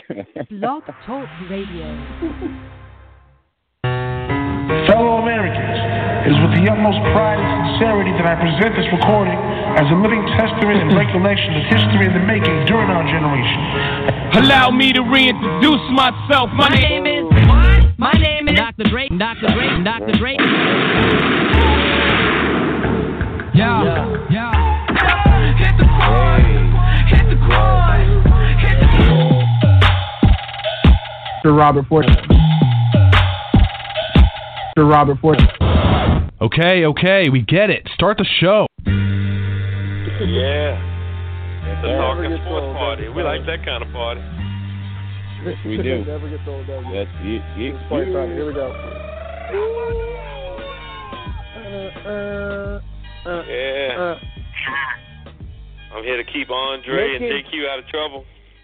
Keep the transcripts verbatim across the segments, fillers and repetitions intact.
Blog Talk Radio. Fellow Americans, it is with the utmost pride and sincerity that I present this recording as a living testament and recollection of history in the making during our generation. Allow me to reintroduce myself. My, My name is what? My name is Doctor Dre. Doctor Dre. Doctor Dre. Yeah, yeah. yeah. Hit the quad. Hit the quad. Hit the quad. Sir Robert Fortune. Sir Robert Fortune. Okay, okay, we get it. Start the show. Yeah. It's a talking sports party. We like that kind of party. Yes, we do. Never gets old, does it? That's it. It's party time. Here we go. Uh, uh, uh, yeah. Uh, I'm here to keep Andre making, and J Q out of trouble.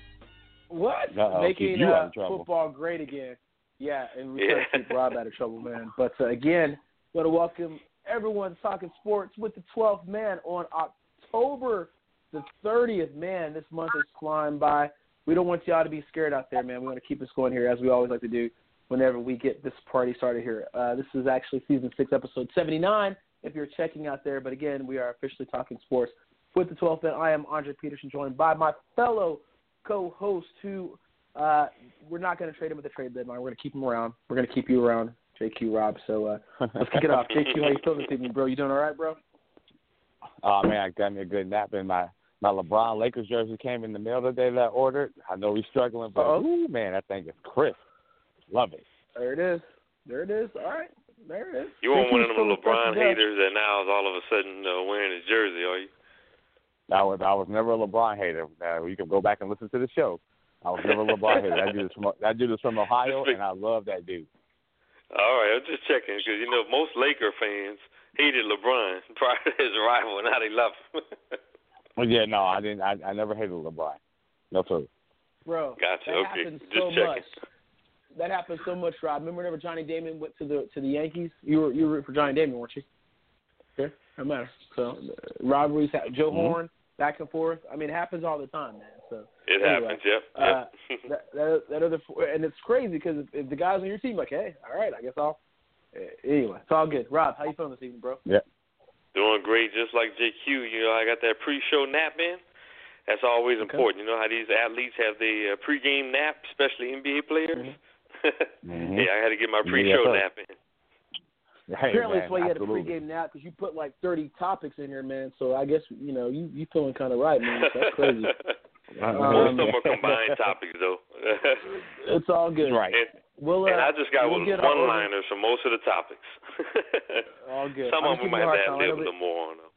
What? Uh-oh, making you uh, out of trouble. Football great again. Yeah, and we yeah. try to keep Rob out of trouble, man. But uh, again, want to welcome everyone talking sports with the twelfth man on October the thirtieth. Man, this month is flying by. We don't want y'all to be scared out there, man. We want to keep us going here, as we always like to do whenever we get this party started here. Uh, this is actually season six, episode seventy-nine, if you're checking out there. But again, we are officially talking sports with the twelfth man. I am Andre Peterson, joined by my fellow co-host who uh, we're not going to trade him at the trade deadline. We're going to keep him around. We're going to keep you around, J Q Rob. So uh, let's kick it off. J Q, how you feeling this evening, bro? You doing all right, bro? Oh, man, I got me a good nap in my My LeBron Lakers jersey came in the mail today that I ordered. I know he's struggling, but ooh, man, that thing is crisp. Love it. There it is. There it is. All right. There it is. You weren't one of them LeBron haters that now is all of a sudden uh, wearing his jersey, are you? I was I was never a LeBron hater. Uh, you can go back and listen to the show. I was never a LeBron hater. That dude is from, that dude is from Ohio, and I love that dude. All right, I'm just checking because, you know, most Laker fans hated LeBron prior to his arrival, and now they love him. Well, yeah, no, I didn't. I, I never hated LeBron. No, sir. Bro, gotcha. that Okay. happens Just so checking. much. That happens so much, Rob. Remember whenever Johnny Damon went to the to the Yankees? You were you were rooting for Johnny Damon, weren't you? Yeah, no matter. So uh, rivalries, Joe mm-hmm. Horn, back and forth. I mean, it happens all the time, man. So it anyway, happens. Yep. Uh, yep. that, that that other and it's crazy because if, if the guys on your team like, hey, all right, I guess I'll. Anyway, it's all good. Rob, how you feeling this evening, bro? Yeah. Doing great, just like J Q. You know, I got that pre-show nap in. That's always okay. important. You know how these athletes have the uh, pre-game nap, especially N B A players? Mm-hmm. mm-hmm. Yeah, I had to get my pre-show yeah, nap in. Hey, Apparently man, that's why you absolutely. had a pregame nap, because you put like thirty topics in here, man. So I guess, you know, you you feeling kind of right, man. So that's crazy. um, Most of them are combined topics, though. It's all good. Right. And, we'll, uh, and I just got we'll one-liners for most of the topics. All good. Some of them we might have to time. live a little more on, though.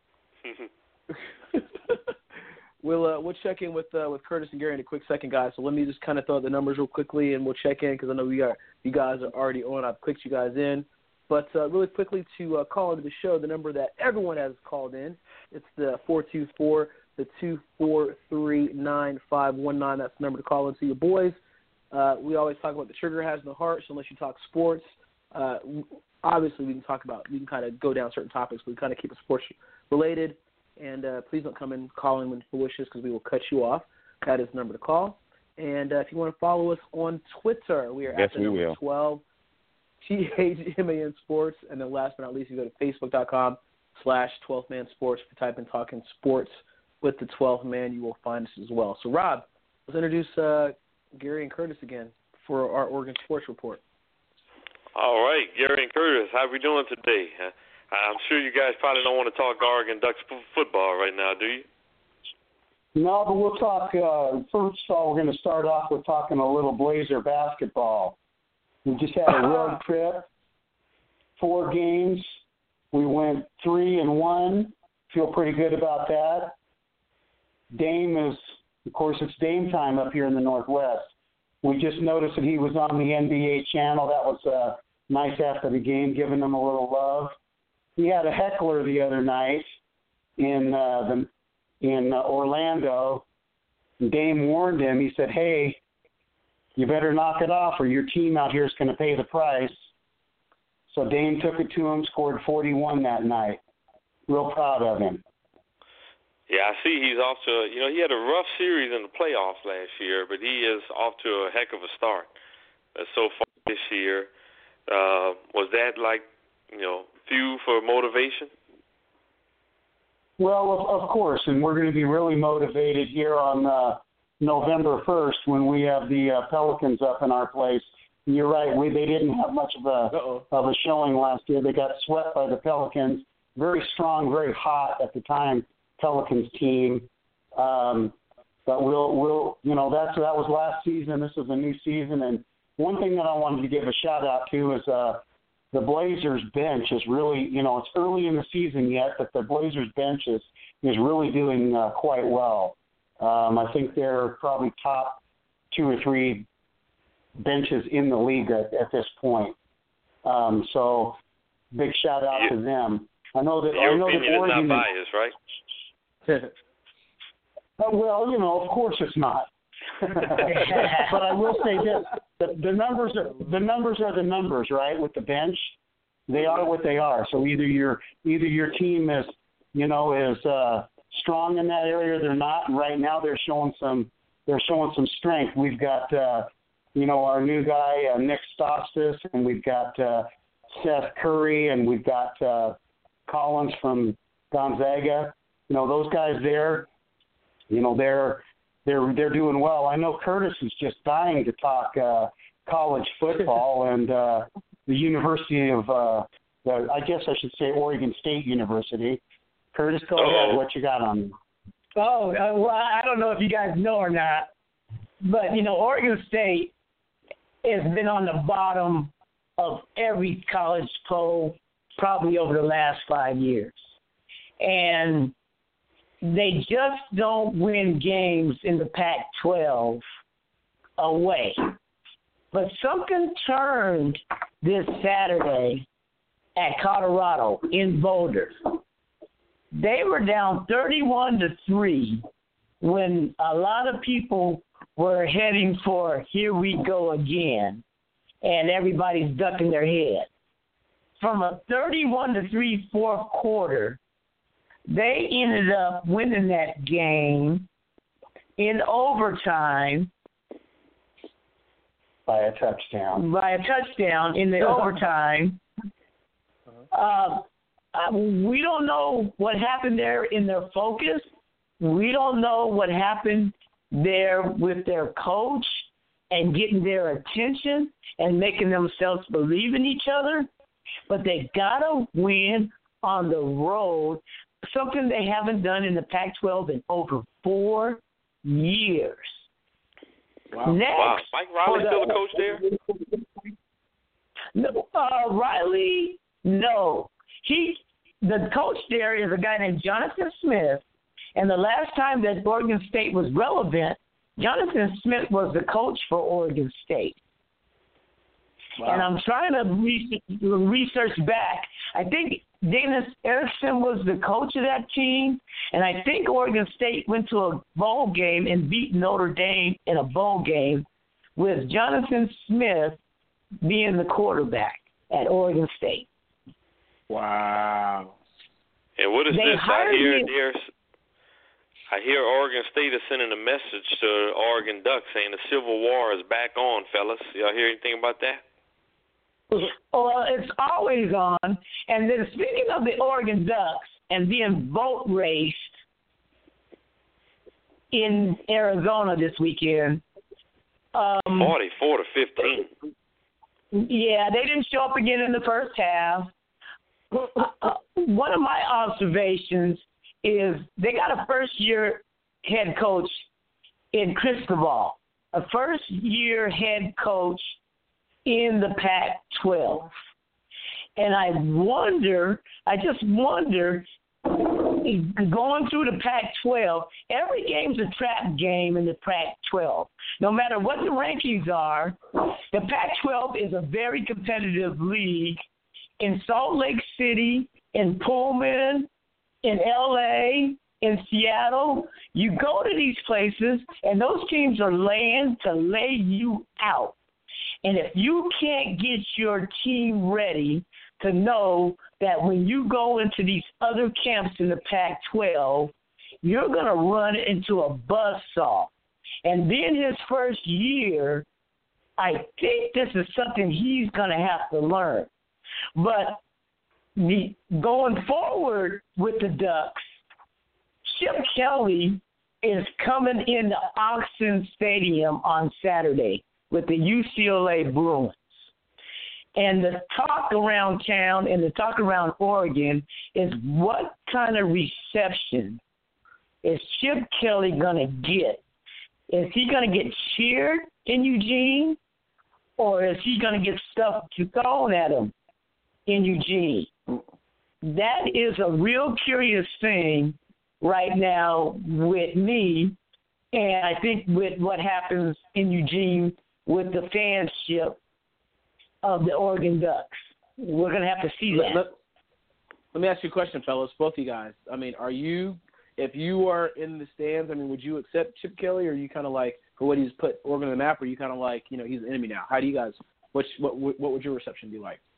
We'll uh, we'll check in with uh, with Curtis and Gary in a quick second, guys. So let me just kind of throw out the numbers real quickly, and we'll check in because I know we got you guys are already on. I've clicked you guys in, but uh, really quickly to uh, call into the show, the number that everyone has called in, it's the four two four, the two four three nine five one nine. That's the number to call into your boys. Uh, we always talk about the trigger has no heart, so unless you talk sports, uh, obviously we can talk about we can kind of go down certain topics, but we kind of keep it sports related. And uh, please don't come in calling when wishes because we will cut you off. That is the number to call. And uh, if you want to follow us on Twitter, we are yes, at the we number will. twelve, T H M A N Sports. And then last but not least, you go to facebook.com slash 12th Man Sports. If you type in Talking Sports with the twelfth Man, you will find us as well. So, Rob, let's introduce uh, Gary and Curtis again for our Oregon Sports Report. All right, Gary and Curtis, how are we doing today? Uh, I'm sure you guys probably don't want to talk Oregon Ducks f- football right now, do you? No, but we'll talk. Uh, first of all, we're going to start off with talking a little Blazer basketball. We just had a road trip, four games. We went three and one. Feel pretty good about that. Dame is, of course, it's Dame time up here in the Northwest. We just noticed that he was on the N B A channel. That was uh, nice after the game, giving them a little love. He had a heckler the other night in uh, the in uh, Orlando. Dame warned him. He said, "Hey, you better knock it off, or your team out here is going to pay the price." So Dame took it to him, scored forty-one that night. Real proud of him. Yeah, I see he's off to, you know, he had a rough series in the playoffs last year, but he is off to a heck of a start uh, so far this year. Uh, was that like, you know, fuel for motivation? Well, of, of course, and we're going to be really motivated here on uh, November first when we have the uh, Pelicans up in our place. And you're right, we they didn't have much of a Uh-oh. of a showing last year. They got swept by the Pelicans. Very strong, very hot at the time Pelicans team. Um, but we'll we'll you know that's that was last season. This is a new season, and one thing that I wanted to give a shout out to is uh, the Blazers bench is really, you know, it's early in the season yet, but the Blazers bench is, is really doing uh, quite well. Um, I think they're probably top two or three benches in the league at, at this point. Um, so big shout out you, to them. I know that your I know opinion that Oregon is not biased, right? uh, well, you know, of course it's not. But I will say this: the, the numbers are the numbers are the numbers, right? With the bench, they are what they are. So either your either your team is, you know, is uh, strong in that area, or they're not. And right now, they're showing some they're showing some strength. We've got, uh, you know, our new guy uh, Nick Stostis, and we've got uh, Seth Curry, and we've got uh, Collins from Gonzaga. You know, those guys there. You know, they're. They're they're doing well. I know Curtis is just dying to talk uh, college football and uh, the University of, uh, the, I guess I should say Oregon State University. Curtis, go ahead. What you got on? Oh, uh, well, I don't know if you guys know or not, but, you know, Oregon State has been on the bottom of every college poll probably over the last five years. And they just don't win games in the Pac twelve away. But something turned this Saturday at Colorado in Boulder. They were down thirty-one to three when a lot of people were heading for here we go again, and everybody's ducking their head. From a thirty-one to three fourth quarter, they ended up winning that game in overtime. By a touchdown. By a touchdown in the overtime. Uh, we don't know what happened there in their focus. We don't know what happened there with their coach and getting their attention and making themselves believe in each other. But they got to win on the road, something they haven't done in the Pac twelve in over four years. Wow. Next, wow. Mike Riley still a coach there? No, uh, Riley, no. He, the coach there is a guy named Jonathan Smith, and the last time that Oregon State was relevant, Jonathan Smith was the coach for Oregon State. Wow. And I'm trying to re- research back. I think Dennis Erickson was the coach of that team, and I think Oregon State went to a bowl game and beat Notre Dame in a bowl game with Jonathan Smith being the quarterback at Oregon State. Wow. And what is they this? I hear, me- there's, I hear Oregon State is sending a message to Oregon Ducks saying the Civil War is back on, fellas. Y'all hear anything about that? Well, it's always on. And then speaking of the Oregon Ducks and being vote raced in Arizona this weekend. Um, forty-four to fifteen. Yeah, they didn't show up again in the first half. Uh, one of my observations is they got a first-year head coach in Cristobal, a first-year head coach in the Pac twelve. And I wonder, I just wonder, going through the Pac twelve, every game's a trap game in the Pac twelve. No matter what the rankings are, the Pac twelve is a very competitive league. In Salt Lake City, in Pullman, in L A, in Seattle, you go to these places, and those teams are laying to lay you out. And if you can't get your team ready to know that when you go into these other camps in the Pac twelve, you're going to run into a buzzsaw. And then his first year, I think this is something he's going to have to learn. But the, going forward with the Ducks, Chip Kelly is coming into Autzen Stadium on Saturday with the U C L A Bruins. And the talk around town and the talk around Oregon is what kind of reception is Chip Kelly going to get? Is he going to get cheered in Eugene, or is he going to get stuff thrown at him in Eugene? That is a real curious thing right now with me, and I think with what happens in Eugene with the fanship of the Oregon Ducks. We're going to have to see that. Let, let me ask you a question, fellas, both of you guys. I mean, are you, if you are in the stands, I mean, would you accept Chip Kelly, or are you kind of like, for what he's put Oregon on the map, or are you kind of like, you know, he's an enemy now? How do you guys, what, what, what would your reception be like?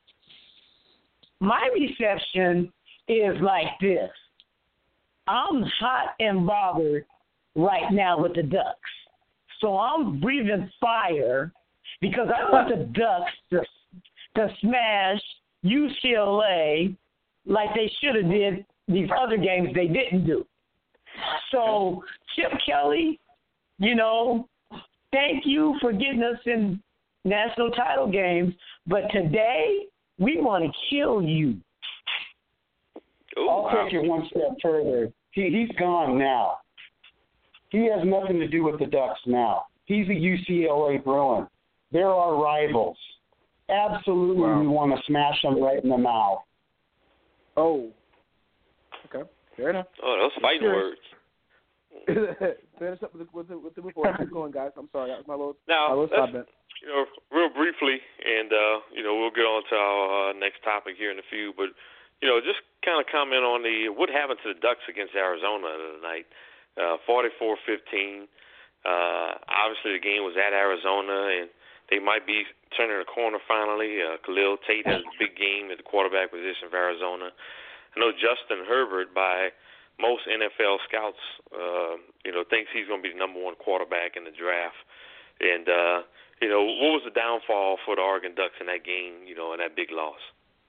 My reception is like this. I'm hot and bothered right now with the Ducks. So I'm breathing fire because I want the Ducks to, to smash U C L A like they should have did these other games they didn't do. So, Chip Kelly, you know, thank you for getting us in national title games, but today we want to kill you. Ooh, I'll wow. take it one step further. He, he's gone now. He has nothing to do with the Ducks now. He's a U C L A Bruin. They're our rivals. Absolutely, wow. we want to smash them right in the mouth. Oh. Okay, fair enough. Oh, those fighting words. Finish up with the, with the, with the report. Keep going, guys. I'm sorry. That was my little, now, my little side bet. You know, real briefly, and, uh, you know, we'll get on to our uh, next topic here in a few, but, you know, just kind of comment on the what happened to the Ducks against Arizona tonight. Uh, forty-four fifteen. Uh, obviously, the game was at Arizona, and they might be turning a corner finally. Uh, Khalil Tate has a big game at the quarterback position for Arizona. I know Justin Herbert, by most N F L scouts, uh, you know, thinks he's going to be the number one quarterback in the draft. And, uh, you know, what was the downfall for the Oregon Ducks in that game, you know, in that big loss?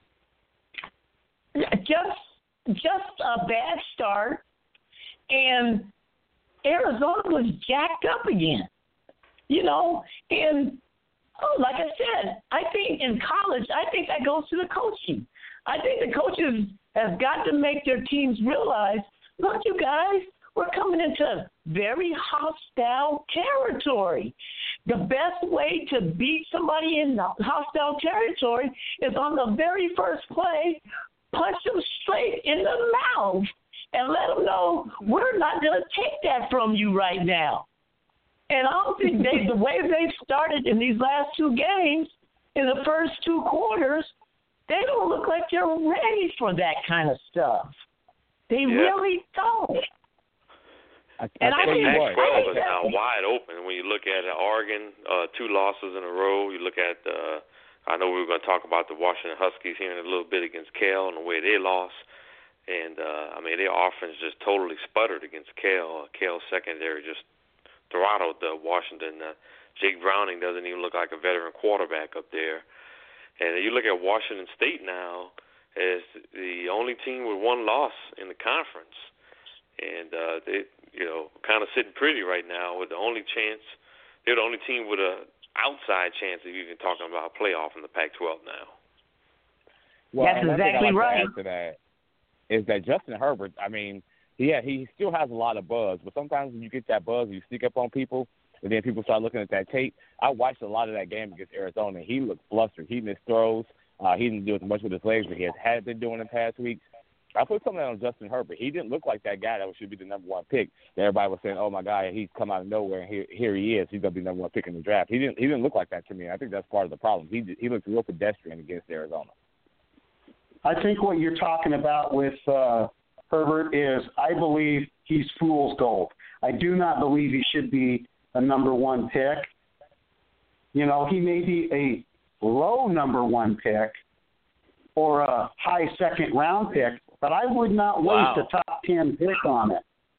Just, just a bad start, and Arizona was jacked up again, you know. And oh, like I said, I think in college, I think that goes to the coaching. I think the coaches have got to make their teams realize, look, you guys, we're coming into very hostile territory. The best way to beat somebody in hostile territory is on the very first play, punch them straight in the mouth and let them know we're not going to take that from you right now. And I don't think they, the way they've started in these last two games, in the first two quarters, they don't look like they're ready for that kind of stuff. They yeah. really don't. I, and I think the Pac twelve is now wide open. When you look at Oregon, uh, two losses in a row. You look at, uh, I know we were going to talk about the Washington Huskies here in a little bit against Cal and the way they lost. And, uh, I mean, their offense just totally sputtered against Cal. Cal's secondary just throttled uh, Washington. Uh, Jake Browning doesn't even look like a veteran quarterback up there. And you look at Washington State now as the only team with one loss in the conference. And uh, they, you know, kind of sitting pretty right now with the only chance. They're the only team with a outside chance of even talking about a playoff in the Pac twelve now. Well, that's exactly right. To that is that Justin Herbert, I mean, yeah, he still has a lot of buzz, but sometimes when you get that buzz, you sneak up on people, and then people start looking at that tape. I watched a lot of that game against Arizona. He looked flustered. He missed throws. Uh, he didn't do as much with his legs as he has had been doing in past weeks. I put something on Justin Herbert. He didn't look like that guy that should be the number one pick. Everybody was saying, "Oh my God, he's come out of nowhere, and here, here he is. He's gonna be the number one pick in the draft." He didn't. He didn't look like that to me. I think that's part of the problem. He he looked real pedestrian against Arizona. I think what you're talking about with uh, Herbert is, I believe he's fool's gold. I do not believe he should be a number one pick. You know, he may be a low number one pick or a high second round pick, but I would not waste wow. a top ten pick on it.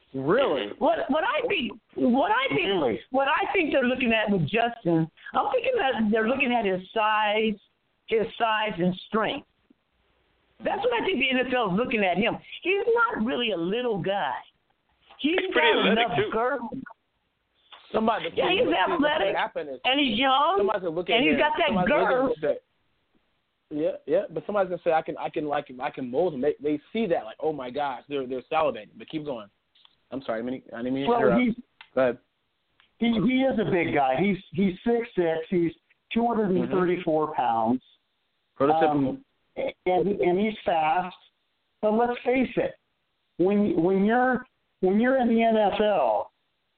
Really? What what I think what I think Really? what I think they're looking at with Justin, I'm thinking that they're looking at his size, his size and strength. That's what I think the N F L is looking at him. He's not really a little guy. He's, He's pretty got athletic, enough too. girth. Somebody, Yeah, he's athletic, is, and he's young, somebody's gonna look at and he's him, got that somebody's gonna girth. look at him and say, yeah, yeah, but somebody's gonna say I can, I can, like, I can mold them. They, they see that, like, oh my gosh, they're, they're salivating. But keep going. I'm sorry, I didn't mean, I didn't mean to Well, interrupt. he's Go ahead. he he is a big guy. He's he's six six. He's two hundred and thirty four Mm-hmm. pounds. Prototypical. Um, and and he's fast. But let's face it, when when you're when you're in the N F L,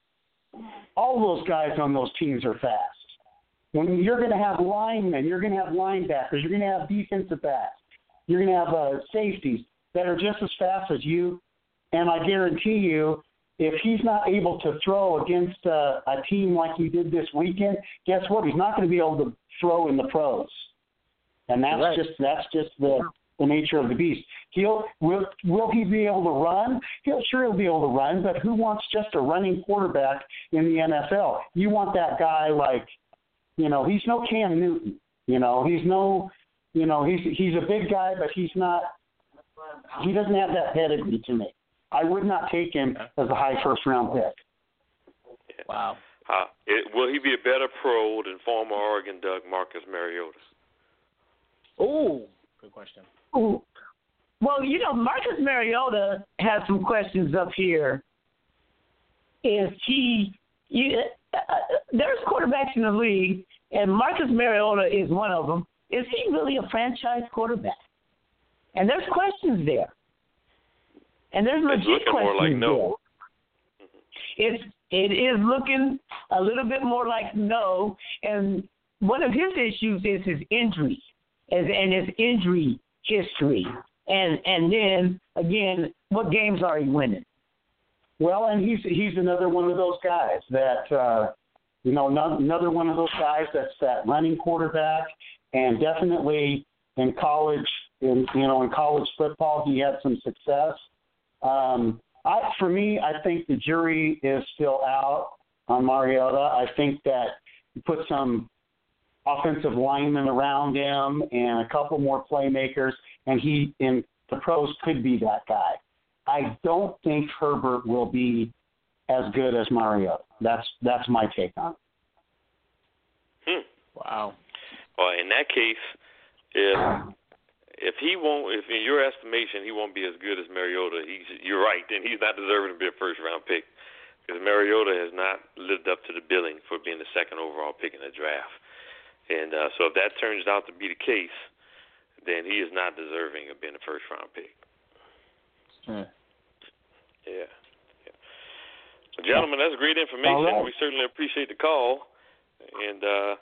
all those guys on those teams are fast. When you're going to have linemen, you're going to have linebackers, you're going to have defensive backs, you're going to have uh, safeties that are just as fast as you. And I guarantee you, if he's not able to throw against uh, a team like he did this weekend, guess what? He's not going to be able to throw in the pros. And that's Right. just that's just the, the nature of the beast. He'll will will he be able to run? He'll sure he'll be able to run, but who wants just a running quarterback in the N F L? You want that guy like, you know, he's no Cam Newton. You know, he's no, you know, he's he's a big guy, but he's not. He doesn't have that pedigree to me. I would not take him as a high first round pick. Wow. Uh, it, will he be a better pro than former Oregon Duck Marcus Mariota? Oh, good question. Ooh. Well, you know, Marcus Mariota has some questions up here. Is he? You, uh, there's quarterbacks in the league, and Marcus Mariota is one of them. Is he really a franchise quarterback? And there's questions there. And there's It's legit looking more questions like no. there. It's it is looking a little bit more like no. And one of his issues is his injury, and, and his injury history. And and then again, what games are he winning? Well, and he's he's another one of those guys that uh, you know no, another one of those guys that's that running quarterback, and definitely in college, in you know in college football, he had some success. Um, I, for me, I think the jury is still out on Mariota. I think that you put some offensive linemen around him and a couple more playmakers, and he in the pros could be that guy. I don't think Herbert will be as good as Mariota. That's that's my take on it. Hmm. Wow. Well, in that case, if if he won't, if in your estimation he won't be as good as Mariota, he's you're right. Then he's not deserving to be a first round pick because Mariota has not lived up to the billing for being the second overall pick in the draft. And uh, so if that turns out to be the case, then he is not deserving of being a first round pick. Hmm. Yeah. yeah. Well, gentlemen, that's great information. All right. We certainly appreciate the call. And uh,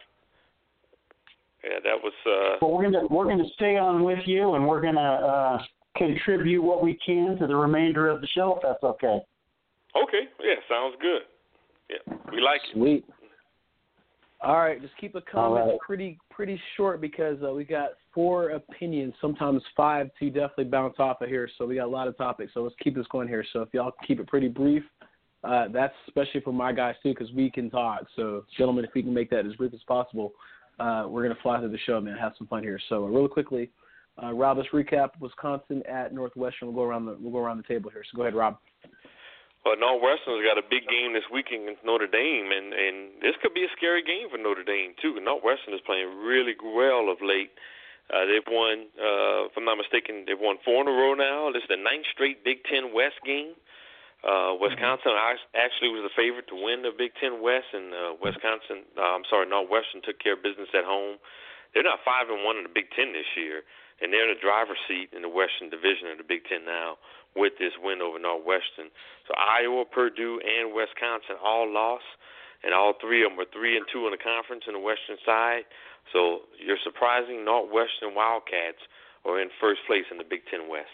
yeah, that was. Uh, Well, we're gonna we're gonna stay on with you, and we're gonna uh, contribute what we can to the remainder of the show, if that's okay. okay. Yeah, sounds good. Yeah, we like it. Sweet. All right, just keep the comments right. pretty pretty short because uh, we got four opinions, sometimes five to definitely bounce off of here. So we got a lot of topics. So let's keep this going here. So if y'all keep it pretty brief, uh, that's especially for my guys too because we can talk. So gentlemen, if we can make that as brief as possible, uh, we're gonna fly through the show, man. Have some fun here. So uh, really quickly, uh, Rob, let's recap Wisconsin at Northwestern. We'll go around the we'll go around the table here. So go ahead, Rob. Well, Northwestern's got a big game this weekend against Notre Dame, and, and this could be a scary game for Notre Dame, too. Northwestern is playing really well of late. Uh, they've won, uh, if I'm not mistaken, they've won four in a row now. This is the ninth straight Big Ten West game. Uh, Wisconsin actually was the favorite to win the Big Ten West, and uh, Wisconsin, uh, I'm sorry, Northwestern took care of business at home. They're not five and one in the Big Ten this year, and they're in the driver's seat in the Western Division of the Big Ten now with this win over Northwestern. So Iowa, Purdue, and Wisconsin all lost, and all three of them are three and two in the conference in the Western side. So you're surprising Northwestern Wildcats are in first place in the Big Ten West.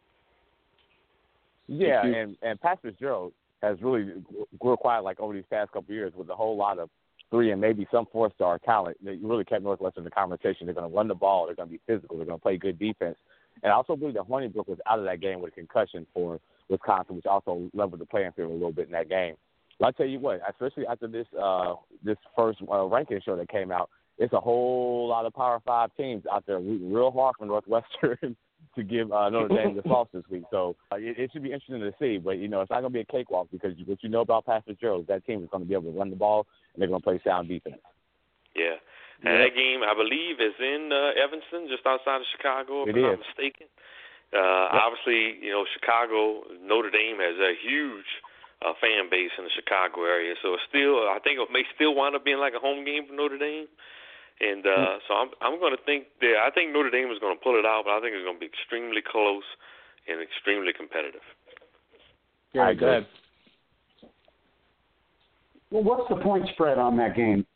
Yeah, and, and Pat Fitzgerald has really grew quiet like over these past couple of years with a whole lot of three and maybe some four-star talent. They really kept Northwestern in the conversation. They're going to run the ball. They're going to be physical. They're going to play good defense. And I also believe that Hornibrook was out of that game with a concussion for Wisconsin, which also leveled the playing field a little bit in that game. But I tell you what, especially after this uh, this first uh, ranking show that came out, it's a whole lot of Power Five teams out there rooting real hard for Northwestern to give uh, Notre Dame the loss this week. So uh, it, it should be interesting to see. But, you know, it's not going to be a cakewalk because what you know about Pat Fitzgerald is that team is going to be able to run the ball and they're going to play sound defense. Yeah. And that game, I believe, is in uh, Evanston, just outside of Chicago, if it I'm is. not mistaken. Uh, yep. Obviously, you know, Chicago, Notre Dame has a huge uh, fan base in the Chicago area. So it's still, I think it may still wind up being like a home game for Notre Dame. And uh, so I'm I'm going to think that I think Notre Dame is going to pull it out, but I think it's going to be extremely close and extremely competitive. Yeah, go ahead. Well, what's the point spread on that game?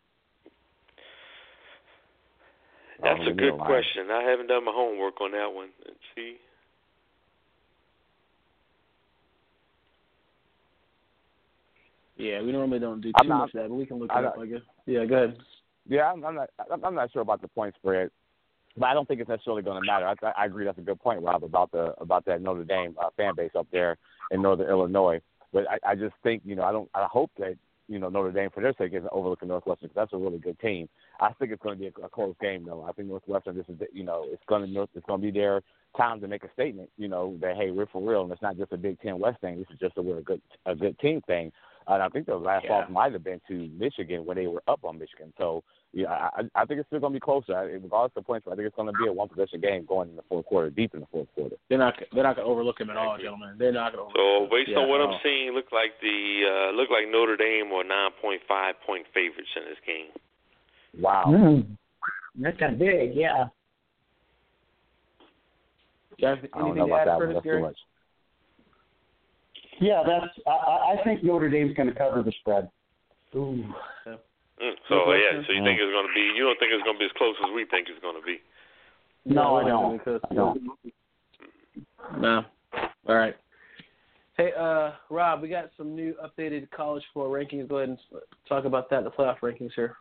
That's a good question. I haven't done my homework on that one. Let's see. Yeah, we normally don't do too not, much of that, but we can look it I'm up, not, I guess. Yeah, go ahead. Yeah, I'm, I'm not. I'm not sure about the point spread, but I don't think it's necessarily going to matter. I, I agree that's a good point, Rob, about the about that Notre Dame uh, fan base up there in Northern Illinois. But I, I just think, you know, I don't. I hope that, you know, Notre Dame, for their sake, isn't overlooking Northwestern because that's a really good team. I think it's going to be a, a close game, though. I think Northwestern, this is, you know, it's going to it's going to be their time to make a statement, you know, that hey, we're for real, and it's not just a Big Ten West thing. This is just a we're a good a good team thing. And I think the last yeah. loss might have been to Michigan when they were up on Michigan. So, yeah, I, I think it's still going to be closer. I, regardless of the points, I think it's going to be a one-possession game going in the fourth quarter, deep in the fourth quarter. They're not they're not going to overlook him at all, gentlemen. They're not going to overlook him. So based yeah, on what I'm all. seeing, look like the uh, look like Notre Dame were nine point five point favorites in this game. Wow, mm. That's kind of big, yeah. You have I don't anything know to about add, that Curtis, one. That's Gary? too much. Yeah, that's. I, I think Notre Dame's going to cover the spread. Ooh. Mm, so yeah, so you think it's going to be? You don't think it's going to be as close as we think it's going to be? No, I don't. I don't. No. All right. Hey, uh, Rob, we got some new updated college football rankings. Go ahead and talk about that. The playoff rankings here.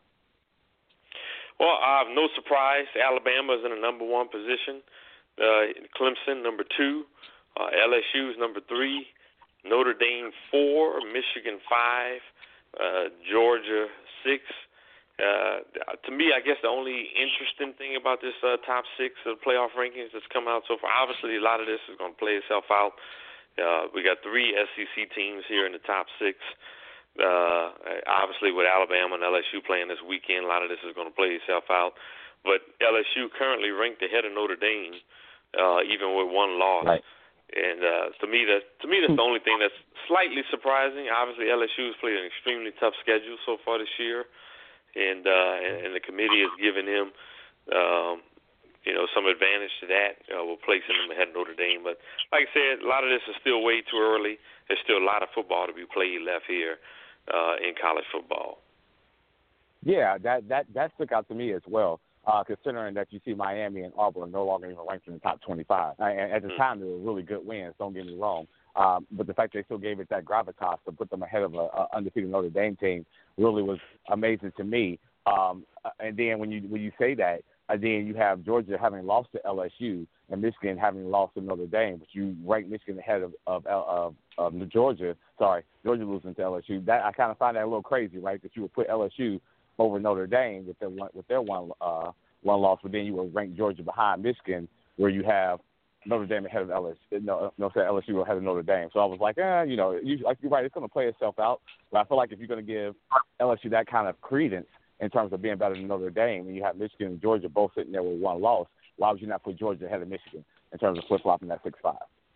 Well, uh, no surprise, Alabama is in the number one position. Uh, Clemson number two. Uh, L S U is number three. Notre Dame four. Michigan five. Uh, Georgia six. Uh, to me, I guess the only interesting thing about this uh, top six of the playoff rankings that's come out so far, obviously a lot of this is going to play itself out. Uh, we got three S E C teams here in the top six. Uh, obviously, with Alabama and L S U playing this weekend, a lot of this is going to play itself out. But L S U currently ranked ahead of Notre Dame, uh, even with one loss. Right. And uh, to me, that to me, that's the only thing that's slightly surprising. Obviously, L S U has played an extremely tough schedule so far this year, and uh, and, and the committee has given him, um, you know, some advantage to that. Uh, we're placing them ahead of Notre Dame. But like I said, a lot of this is still way too early. There's still a lot of football to be played left here uh, in college football. Yeah, that that that stuck out to me as well. Uh, considering that you see Miami and Auburn are no longer even ranked in the top twenty-five. And at the time, they were really good wins, don't get me wrong. Um, but the fact they still gave it that gravitas to put them ahead of an undefeated Notre Dame team really was amazing to me. Um, and then when you when you say that, uh, then you have Georgia having lost to L S U and Michigan having lost to Notre Dame, but you rank Michigan ahead of of, of, of Georgia. Sorry, Georgia losing to L S U. That I kind of find that a little crazy, right? That you would put L S U over Notre Dame with their one with their one uh, one loss, but then you will rank Georgia behind Michigan, where you have Notre Dame ahead of L S U. No, no, say L S U ahead of Notre Dame. So I was like, eh, you know, you, like you're right, it's going to play itself out. But I feel like if you're going to give L S U that kind of credence in terms of being better than Notre Dame, and you have Michigan and Georgia both sitting there with one loss, why would you not put Georgia ahead of Michigan in terms of flip flopping that six five?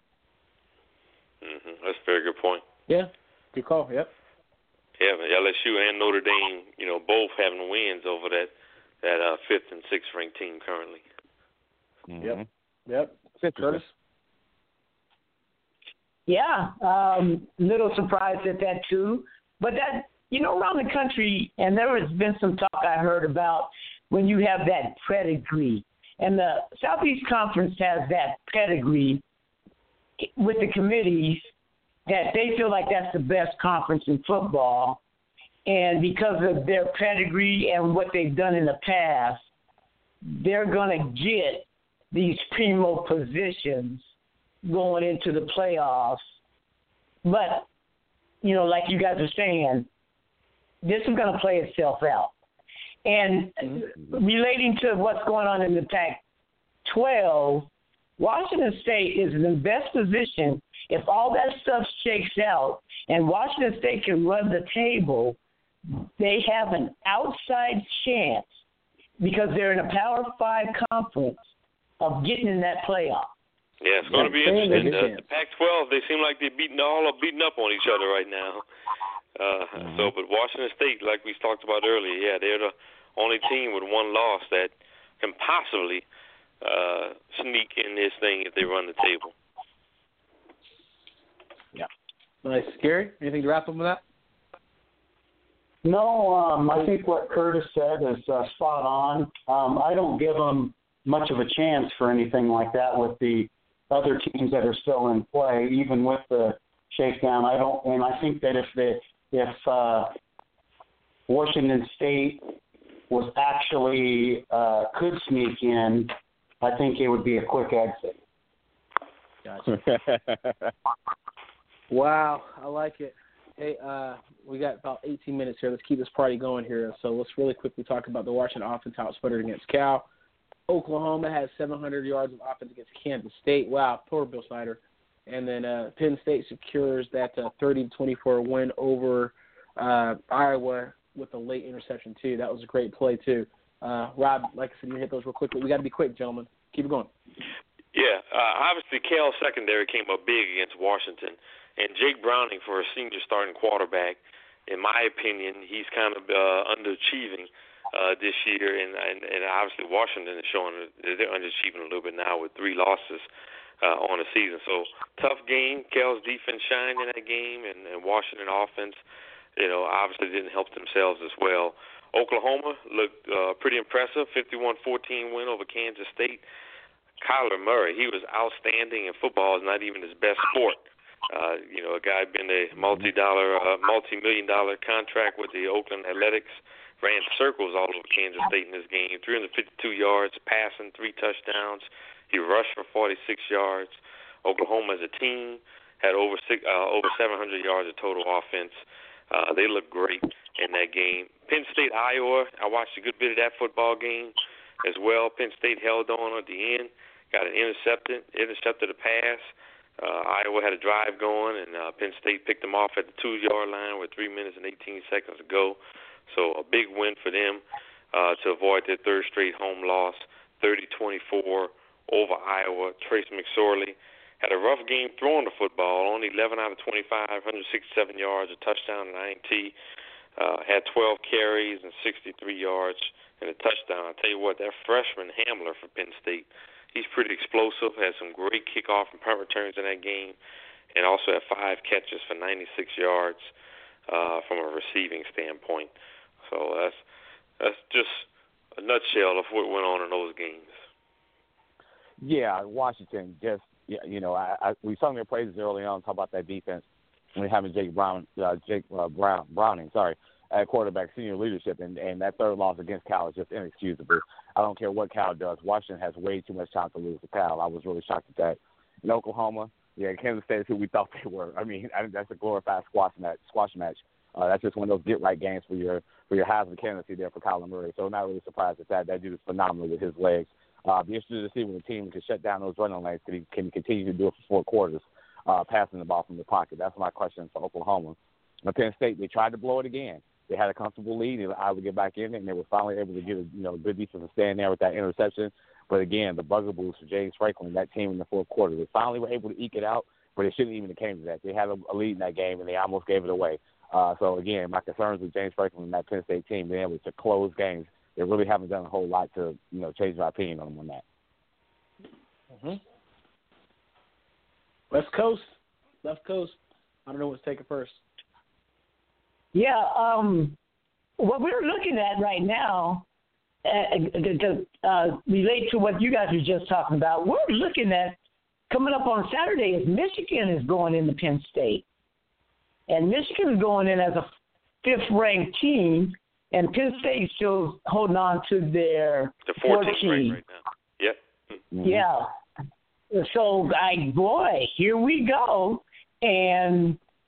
Mm-hmm. That's a very good point. Yeah, good call. Yep. Yeah, but L S U and Notre Dame, you know, both having wins over that that uh, fifth and sixth ranked team currently. Mm-hmm. Yep. Yep. Curtis? Yeah, um, little surprised at that too. But that, you know, around the country, and there has been some talk I heard about when you have that pedigree. And the Southeast Conference has that pedigree with the committees that they feel like that's the best conference in football. And because of their pedigree and what they've done in the past, they're going to get these primo positions going into the playoffs But, you know, like you guys are saying, this is going to play itself out. And mm-hmm. relating to what's going on in the Pac twelve, Washington State is in the best position if all that stuff shakes out and Washington State can run the table. They have an outside chance because they're in a Power Five conference of getting in that playoff. Yeah, it's going to be interesting. Uh, the Pac twelve, they seem like they're beating all are beating up on each other right now. Uh, mm-hmm. So, but Washington State, like we talked about earlier, yeah, they're the only team with one loss that can possibly uh, sneak in this thing if they run the table. Yeah. Nice. Gary, anything to wrap up with that? No, um, I think what Curtis said is uh, spot on. Um, I don't give them much of a chance for anything like that with the other teams that are still in play, even with the shakedown. I don't, and I think that if the if uh, Washington State was actually uh, could sneak in, I think it would be a quick exit. Gotcha. Wow, I like it. Hey, uh, we got about eighteen minutes here. Let's keep this party going here. So let's really quickly talk about the Washington offense, how it's sputtered against Cal. Oklahoma has seven hundred yards of offense against Kansas State. Wow, poor Bill Snyder. And then uh, Penn State secures that uh, thirty to twenty-four win over uh, Iowa with a late interception, too. That was a great play, too. Uh, Rob, like I said, you hit those real quickly. We got to be quick, gentlemen. Keep it going. Yeah, uh, obviously Cal's secondary came up big against Washington. And Jake Browning, for a senior starting quarterback, in my opinion, he's kind of uh, underachieving uh, this year. And, and, and obviously Washington is showing that they're underachieving a little bit now with three losses uh, on the season. So tough game. Cal's defense shined in that game, and, and Washington offense, you know, obviously didn't help themselves as well. Oklahoma looked uh, pretty impressive, fifty-one fourteen win over Kansas State. Kyler Murray, he was outstanding in football. It's not even his best sport. Uh, you know, a guy been a multi-dollar, uh, multi-million dollar contract with the Oakland Athletics, ran circles all over Kansas State in this game, three hundred fifty-two yards, passing, three touchdowns. He rushed for forty-six yards. Oklahoma as a team had over six, uh, over seven hundred yards of total offense. Uh, they looked great in that game. Penn State, Iowa, I watched a good bit of that football game as well. Penn State held on at the end, got an intercepted, intercepted a pass. Uh, Iowa had a drive going, and uh, Penn State picked them off at the two-yard line with three minutes and eighteen seconds to go. So a big win for them uh, to avoid their third straight home loss, thirty twenty-four over Iowa. Trace McSorley had a rough game throwing the football, only eleven out of twenty-five, one hundred sixty-seven yards, a touchdown, and I N T. Uh, had twelve carries and sixty-three yards and a touchdown. I tell you what, that freshman Hamler for Penn State, he's pretty explosive, had some great kickoff and punt returns in that game, and also had five catches for ninety-six yards uh, from a receiving standpoint. So that's that's just a nutshell of what went on in those games. Yeah, Washington just, you know, I, I, we sung their praises early on, talk about that defense. We're having Jake Brown, uh, Jake uh, Brown, Browning, sorry, at quarterback, senior leadership, and, and that third loss against Cal is just inexcusable. I don't care what Cal does. Washington has way too much time to lose to Cal. I was really shocked at that. In Oklahoma, yeah, Kansas State is who we thought they were. I mean, I, that's a glorified squash match. Squash match. Uh, that's just one of those get-right games for your for your Heisman candidacy there for Kyler Murray. So I'm not really surprised at that. That dude is phenomenal with his legs. Uh, be interested to see when the team can shut down those running lanes. Can he, can he continue to do it for four quarters? Uh, passing the ball from the pocket. That's my question for Oklahoma. But Penn State, they tried to blow it again. They had a comfortable lead, and I would get back in it, and they were finally able to get a you know good defensive stand there with that interception. But again, the bugaboos for James Franklin, that team in the fourth quarter, they finally were able to eke it out, but it shouldn't even have came to that. They had a, a lead in that game, and they almost gave it away. Uh, so again, my concerns with James Franklin and that Penn State team being able to close games, they really haven't done a whole lot to you know change my opinion on them on that. Mm-hmm. West Coast, left coast. I don't know what's taking first. Yeah, um, what we're looking at right now, uh, to uh, relate to what you guys were just talking about, we're looking at coming up on Saturday is Michigan is going into Penn State. And Michigan is going in as a fifth-ranked team, and Penn State is still holding on to their the fourteenth ranked right now. Yep. Mm-hmm. Yeah. So, I boy, here we go. And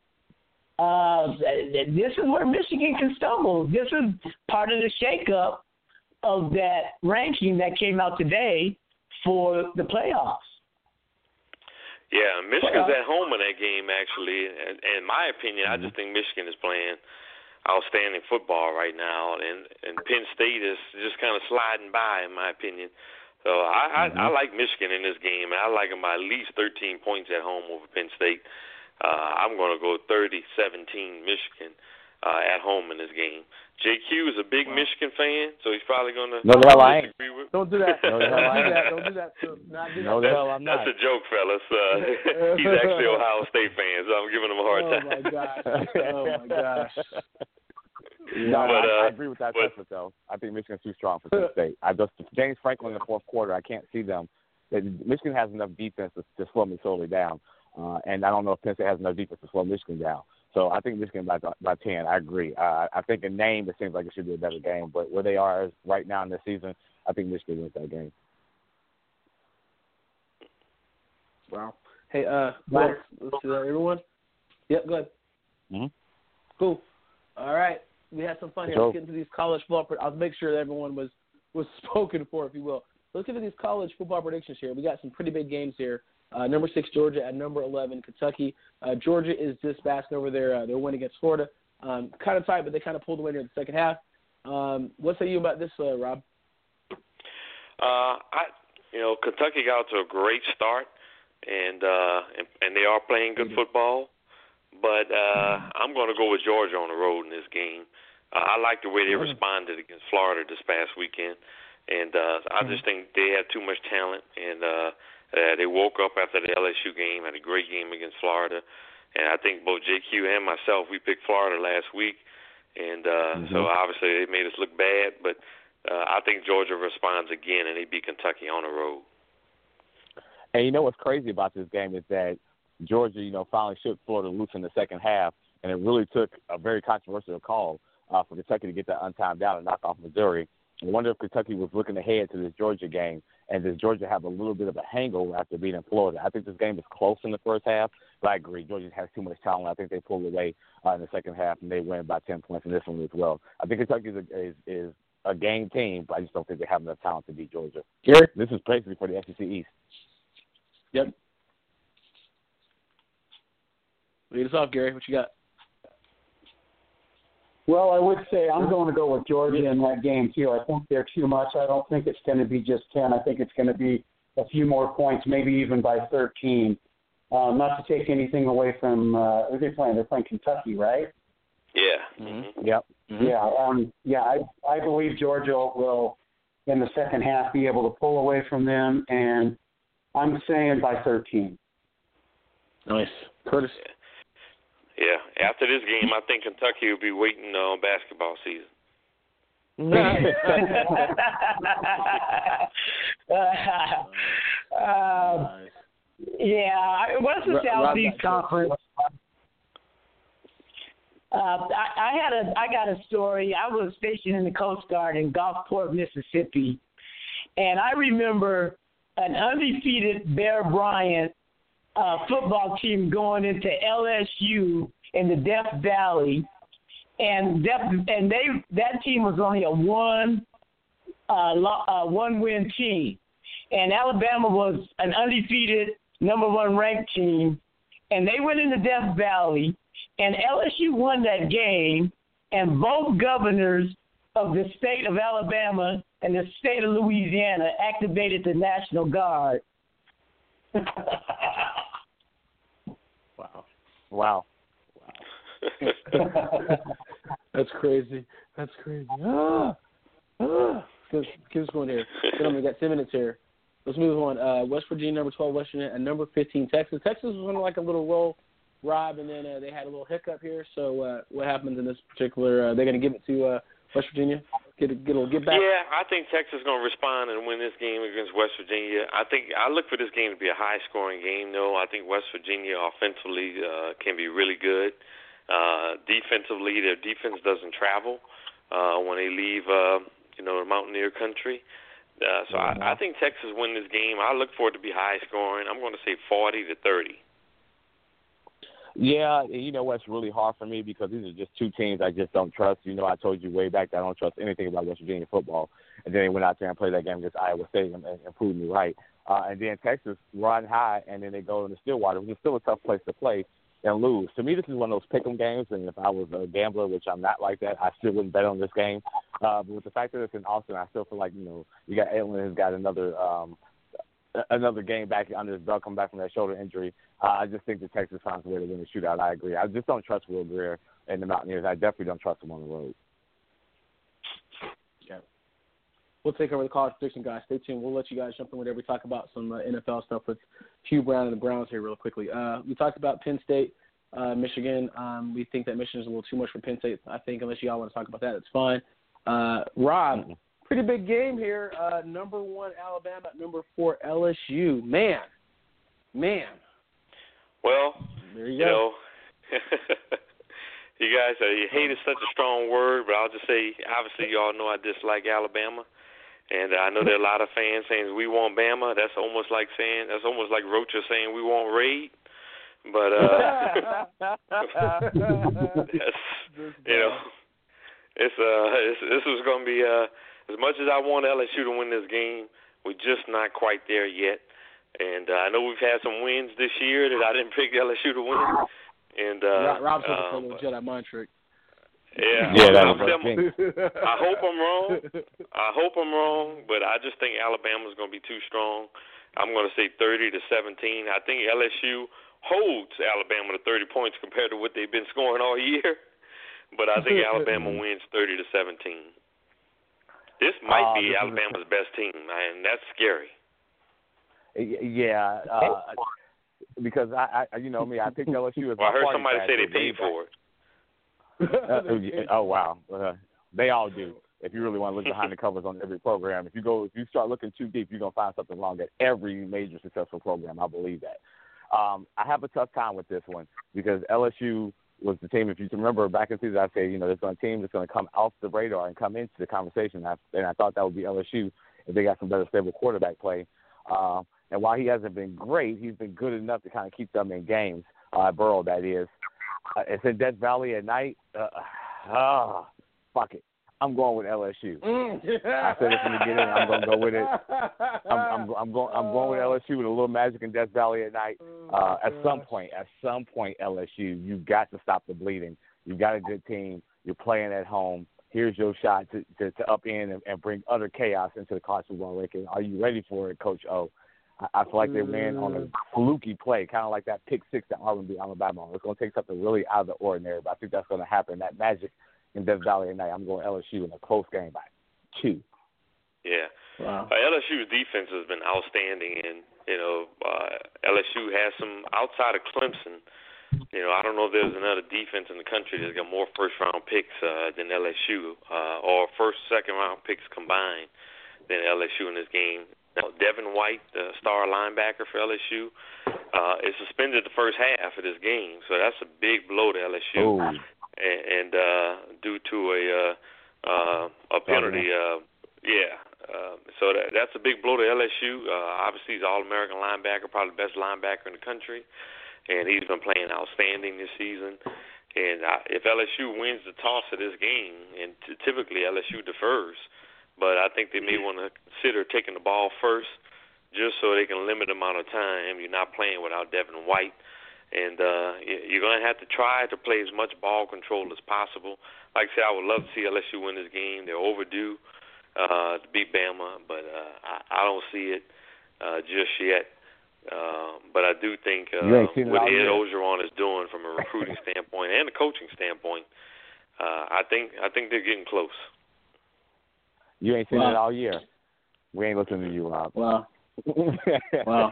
uh, this is where Michigan can stumble. This is part of the shakeup of that ranking that came out today for the playoffs. Yeah, Michigan's at home in that game, actually. And in my opinion, mm-hmm. I just think Michigan is playing outstanding football right now, and, and Penn State is just kind of sliding by, in my opinion. So I, mm-hmm. I, I like Michigan in this game, and I like them by at least thirteen points at home over Penn State. Uh, I'm going to go thirty seventeen Michigan uh, at home in this game. J Q is a big wow. Michigan fan, so he's probably going to no, the hell I ain't. Disagree with. Don't do that. No, the hell I ain't. Don't do that. Don't do that. Not do no, that. the hell I'm not. That's a joke, fellas. Uh, he's actually an Ohio State fan, so I'm giving him a hard oh time. Oh, my gosh. Oh, my gosh. No, but, I, uh, I agree with that but, assessment, though. I think Michigan's too strong for Penn State. I just James Franklin in the fourth quarter, I can't see them. Michigan has enough defense to, to slow Missouri down, uh, and I don't know if Penn State has enough defense to slow Michigan down. So I think Michigan by by ten. I agree. Uh, I think in name it seems like it should be a better game, but where they are right now in the season, I think Michigan wins that game. Wow. Hey, uh, let's, let's see that, everyone. Yep, go ahead. Mm-hmm. Cool. All right. We had some fun here. Let's get into these college football. I'll make sure that everyone was, was spoken for, if you will. Let's get into these college football predictions here. We got some pretty big games here. Uh, number six, Georgia, at number eleven, Kentucky. Uh, Georgia is just basking over their uh, their win against Florida. Um, kind of tight, but they kind of pulled away near the second half. Um, what say you about this, uh, Rob? Uh, I, you know, Kentucky got out to a great start, and uh, and, and they are playing good football. But uh, I'm going to go with Georgia on the road in this game. Uh, I like the way they responded against Florida this past weekend, and uh, I just think they had too much talent, and uh, uh, they woke up after the L S U game, had a great game against Florida, and I think both J Q and myself, we picked Florida last week, and uh, mm-hmm. so obviously they made us look bad, but uh, I think Georgia responds again, and they beat Kentucky on the road. And you know what's crazy about this game is that Georgia, you know, finally shook Florida loose in the second half, and it really took a very controversial call uh, for Kentucky to get that untimed down and knock off Missouri. I wonder if Kentucky was looking ahead to this Georgia game, and does Georgia have a little bit of a hangover after beating Florida? I think this game is close in the first half, but I agree. Georgia has too much talent. I think they pulled away uh, in the second half, and they win by ten points in this one as well. I think Kentucky is a, is, is a game team, but I just don't think they have enough talent to beat Georgia. Gary? This is basically for the S E C East. Yep. Lead us off, Gary. What you got? Well, I would say I'm going to go with Georgia in that game, too. I think they're too much. I don't think it's going to be just ten. I think it's going to be a few more points, maybe even by thirteen. Um, not to take anything away from uh, – who are they playing? They're playing Kentucky, right? Yeah. Mm-hmm. Yep. Mm-hmm. Yeah, um, yeah. I, I believe Georgia will, in the second half, be able to pull away from them, and I'm saying by thirteen. Nice. Curtis? Yeah. Yeah, after this game, I think Kentucky will be waiting on basketball season. uh, yeah, what's the Southeast Conference? Uh, I, I had a, I got a story. I was stationed in the Coast Guard in Gulfport, Mississippi, and I remember an undefeated Bear Bryant Uh, football team going into L S U in the Death Valley, and Death, and they that team was only a one uh, lo, uh, one win team, and Alabama was an undefeated number one ranked team, and they went into Death Valley, and L S U won that game, and both governors of the state of Alabama and the state of Louisiana activated the National Guard. Wow. Wow. Wow. That's crazy. That's crazy. Ah. Ah. Let's keep this going here. Gentlemen, we got ten minutes here. Let's move on. Uh, West Virginia, number twelve, West Virginia, and number fifteen, Texas. Texas was on like a little roll, Rob, and then uh, they had a little hiccup here. So uh, what happens in this particular? Uh, they're going to give it to uh, West Virginia. Get a, get a get back. Yeah, I think Texas is going to respond and win this game against West Virginia. I think I look for this game to be a high-scoring game, though. I think West Virginia offensively uh, can be really good. Uh, defensively, their defense doesn't travel uh, when they leave, uh, you know, the Mountaineer country. Uh, so mm-hmm. I, I think Texas win this game. I look for it to be high-scoring. I'm going to say forty to thirty. Yeah, you know what's really hard for me because these are just two teams I just don't trust. You know, I told you way back that I don't trust anything about West Virginia football. And then they went out there and played that game against Iowa State and, and proved me right. Uh, and then Texas run high, and then they go into Stillwater, which is still a tough place to play and lose. To me, this is one of those pick-em games, and if I was a gambler, which I'm not like that, I still wouldn't bet on this game. Uh, but with the fact that it's in Austin, I still feel like, you know, you got Edwin has got another um, another game back under his belt, coming back from that shoulder injury. Uh, I just think the Texas finds a way to win the shootout. I agree. I just don't trust Will Grier and the Mountaineers. I definitely don't trust them on the road. Yeah. We'll take over the college prediction, guys. Stay tuned. We'll let you guys jump in whenever we talk about some uh, N F L stuff with Hugh Brown and the Browns here real quickly. Uh, we talked about Penn State, uh, Michigan. Um, we think that Michigan is a little too much for Penn State. I think unless you all want to talk about that, it's fine. Uh, Rob, mm-hmm. Pretty big game here. Uh, number one, Alabama. Number four, L S U. Man. Man. Well, there you, you go. know, you guys, uh, you hate is such a strong word, but I'll just say, obviously, you all know I dislike Alabama. And uh, I know there are a lot of fans saying we want Bama. That's almost like saying, that's almost like Rocha saying we want Raid. But, uh, that's, you know, it's, uh, it's, this is going to be, uh, as much as I want L S U to win this game, we're just not quite there yet. And uh, I know we've had some wins this year that I didn't pick L S U to win. And uh, Rob's looking um, for a little Jedi mind trick. Yeah, yeah I'm, that I'm, I hope I'm wrong. I hope I'm wrong, but I just think Alabama's going to be too strong. I'm going to say thirty to seventeen. I think L S U holds Alabama to thirty points compared to what they've been scoring all year. But I think Alabama wins thirty to seventeen. This might uh, be Alabama's is... best team, and that's scary. Yeah, uh, because I, I, you know me, I picked L S U as well, my I heard somebody package. say they paid for it. uh, oh wow, uh, they all do. If you really want to look behind the covers on every program, if you go, if you start looking too deep, you're gonna find something wrong at every major successful program. I believe that. Um, I have a tough time with this one because L S U was the team. If you remember back in the season, I said, you know, there's a team that's going to come off the radar and come into the conversation. I, and I thought that would be L S U if they got some better stable quarterback play. Uh, and while he hasn't been great, he's been good enough to kind of keep them in games. Uh, Burrow, that is. Uh, it's in Death Valley at night. Uh, ah, fuck it. I'm going with L S U. Mm. I said it from the beginning. I'm going to go with it. I'm, I'm, I'm going. I'm going with L S U with a little magic in Death Valley at night. Uh, at some point, at some point, L S U, you've got to stop the bleeding. You've got a good team. You're playing at home. Here's your shot to, to, to upend and, and bring utter chaos into the college football ranking. Are you ready for it, Coach O? I, I feel like they win on a fluky play, kind of like that pick six that Auburn beat Alabama. It's going to take something really out of the ordinary, but I think that's going to happen. That magic in Death Valley at night. I'm going L S U in a close game by two. Yeah. Wow. Uh, L S U's defense has been outstanding, and, you know, uh, L S U has some, outside of Clemson, you know, I don't know if there's another defense in the country that's got more first-round picks uh, than L S U, uh, or first, second-round picks combined than L S U in this game. Now, Devin White, the star linebacker for L S U, uh, is suspended the first half of this game, so that's a big blow to L S U. Oh. And, and uh, due to a uh, uh, a penalty, uh, yeah. Uh, so that, that's a big blow to L S U. Uh, obviously, he's an All-American linebacker, probably the best linebacker in the country, and he's been playing outstanding this season. And I, if L S U wins the toss of this game, and t- typically L S U defers, but I think they may want to consider taking the ball first, just so they can limit the amount of time. You're not playing without Devin White. And uh, you're going to have to try to play as much ball control as possible. Like I said, I would love to see L S U win this game. They're overdue uh, to beat Bama, but uh, I, I don't see it uh, just yet. Uh, but I do think uh, what Ed Orgeron is doing from a recruiting standpoint and a coaching standpoint, uh, I think I think they're getting close. You ain't seen wow. it all year. We ain't listening to you, Rob. Wow. wow.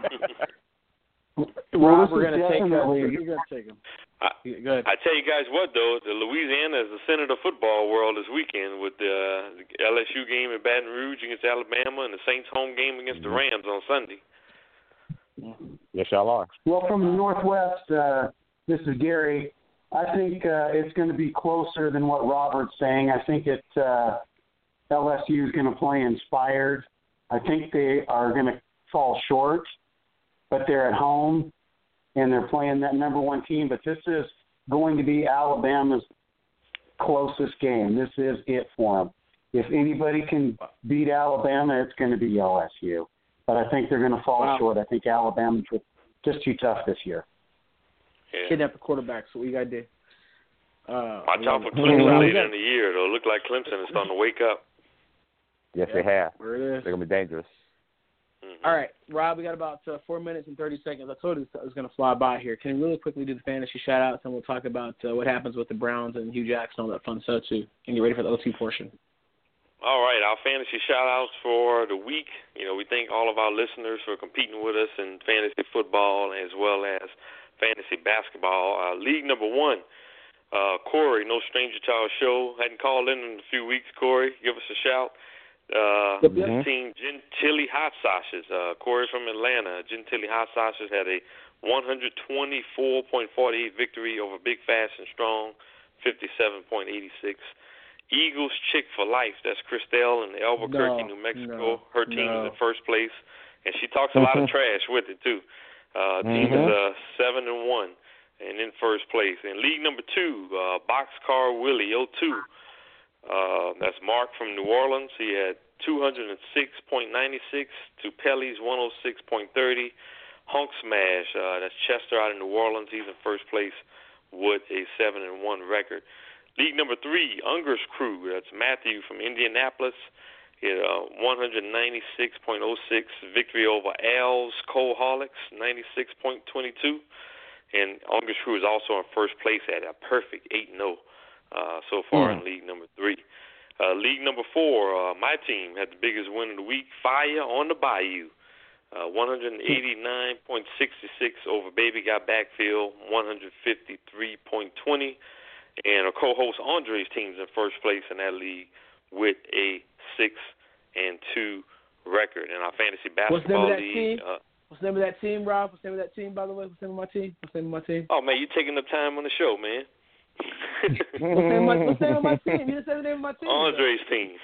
Well, Rob, we're going to take him. We're going to take him. I, Go ahead. I tell you guys what, though, the Louisiana is the center of the football world this weekend with the, the L S U game in Baton Rouge against Alabama and the Saints home game against the Rams on Sunday. Yes, y'all are. Well, from the Northwest, uh, this is Gary. I think uh, it's going to be closer than what Robert's saying. I think it uh, L S U is going to play inspired. I think they are going to fall short, but they're at home. and they're playing that number one team. But this is going to be Alabama's closest game. This is it for them. If anybody can beat Alabama, it's going to be L S U. But I think they're going to fall wow. short. I think Alabama's just too tough this year. Yeah. Kidnap the quarterback. So what you got to do? Uh, Watch out for Clemson later in the year. It'll look like Clemson is starting to wake up. Yes, yeah, they have. There it is. They're going to be dangerous. Mm-hmm. All right, Rob, we got about uh, four minutes and thirty seconds. I told you it was going to fly by here. Can you really quickly do the fantasy shout-outs, and we'll talk about uh, what happens with the Browns and Hugh Jackson, all that fun stuff, too, and get ready for the O T portion. All right, our fantasy shout-outs for the week. You know, we thank all of our listeners for competing with us in fantasy football as well as fantasy basketball. Uh, league number one, uh, Corey, no stranger to our show. Hadn't called in in a few weeks, Corey. Give us a shout. Uh, mm-hmm. Team Gentilly Hot Sauces. Uh, Corey from Atlanta. Gentilly Hot Sauces had a one twenty-four point four eight victory over Big Fast and Strong, fifty-seven point eight six. Eagles Chick for Life. That's Christelle in Albuquerque, no, New Mexico. No, Her team no. is in first place, and she talks a lot of trash with it too. Uh, mm-hmm. Team is uh, seven and one, and in first place. In league number two, uh, Boxcar Willie oh two. Uh, that's Mark from New Orleans. He had two hundred six point nine six to Pelly's one oh six point three zero. Hunk Smash, uh, that's Chester out of New Orleans. He's in first place with a seven and one record. League number three, Unger's Crew. That's Matthew from Indianapolis. He had a one ninety-six point oh six victory over Al's Coalholics, ninety-six point two two. And Unger's Crew is also in first place at a perfect eight and oh. Uh, so far mm. in league number three. Uh, league number four, uh, my team had the biggest win of the week, Fire on the Bayou. Uh, one eighty-nine point six six over Baby Got Backfield, one fifty-three point two zero. And our co-host Andre's team's in first place in that league with a six and two record. In our fantasy basketball What's the name of that league. Team? Uh, What's the name of that team, Rob? What's the name of that team, by the way? What's the name of my team? What's the name of my team? Oh, man, you're taking up time on the show, man. what's, the name of my, what's the name of my team? You didn't say the name of my team. Andre's though. team.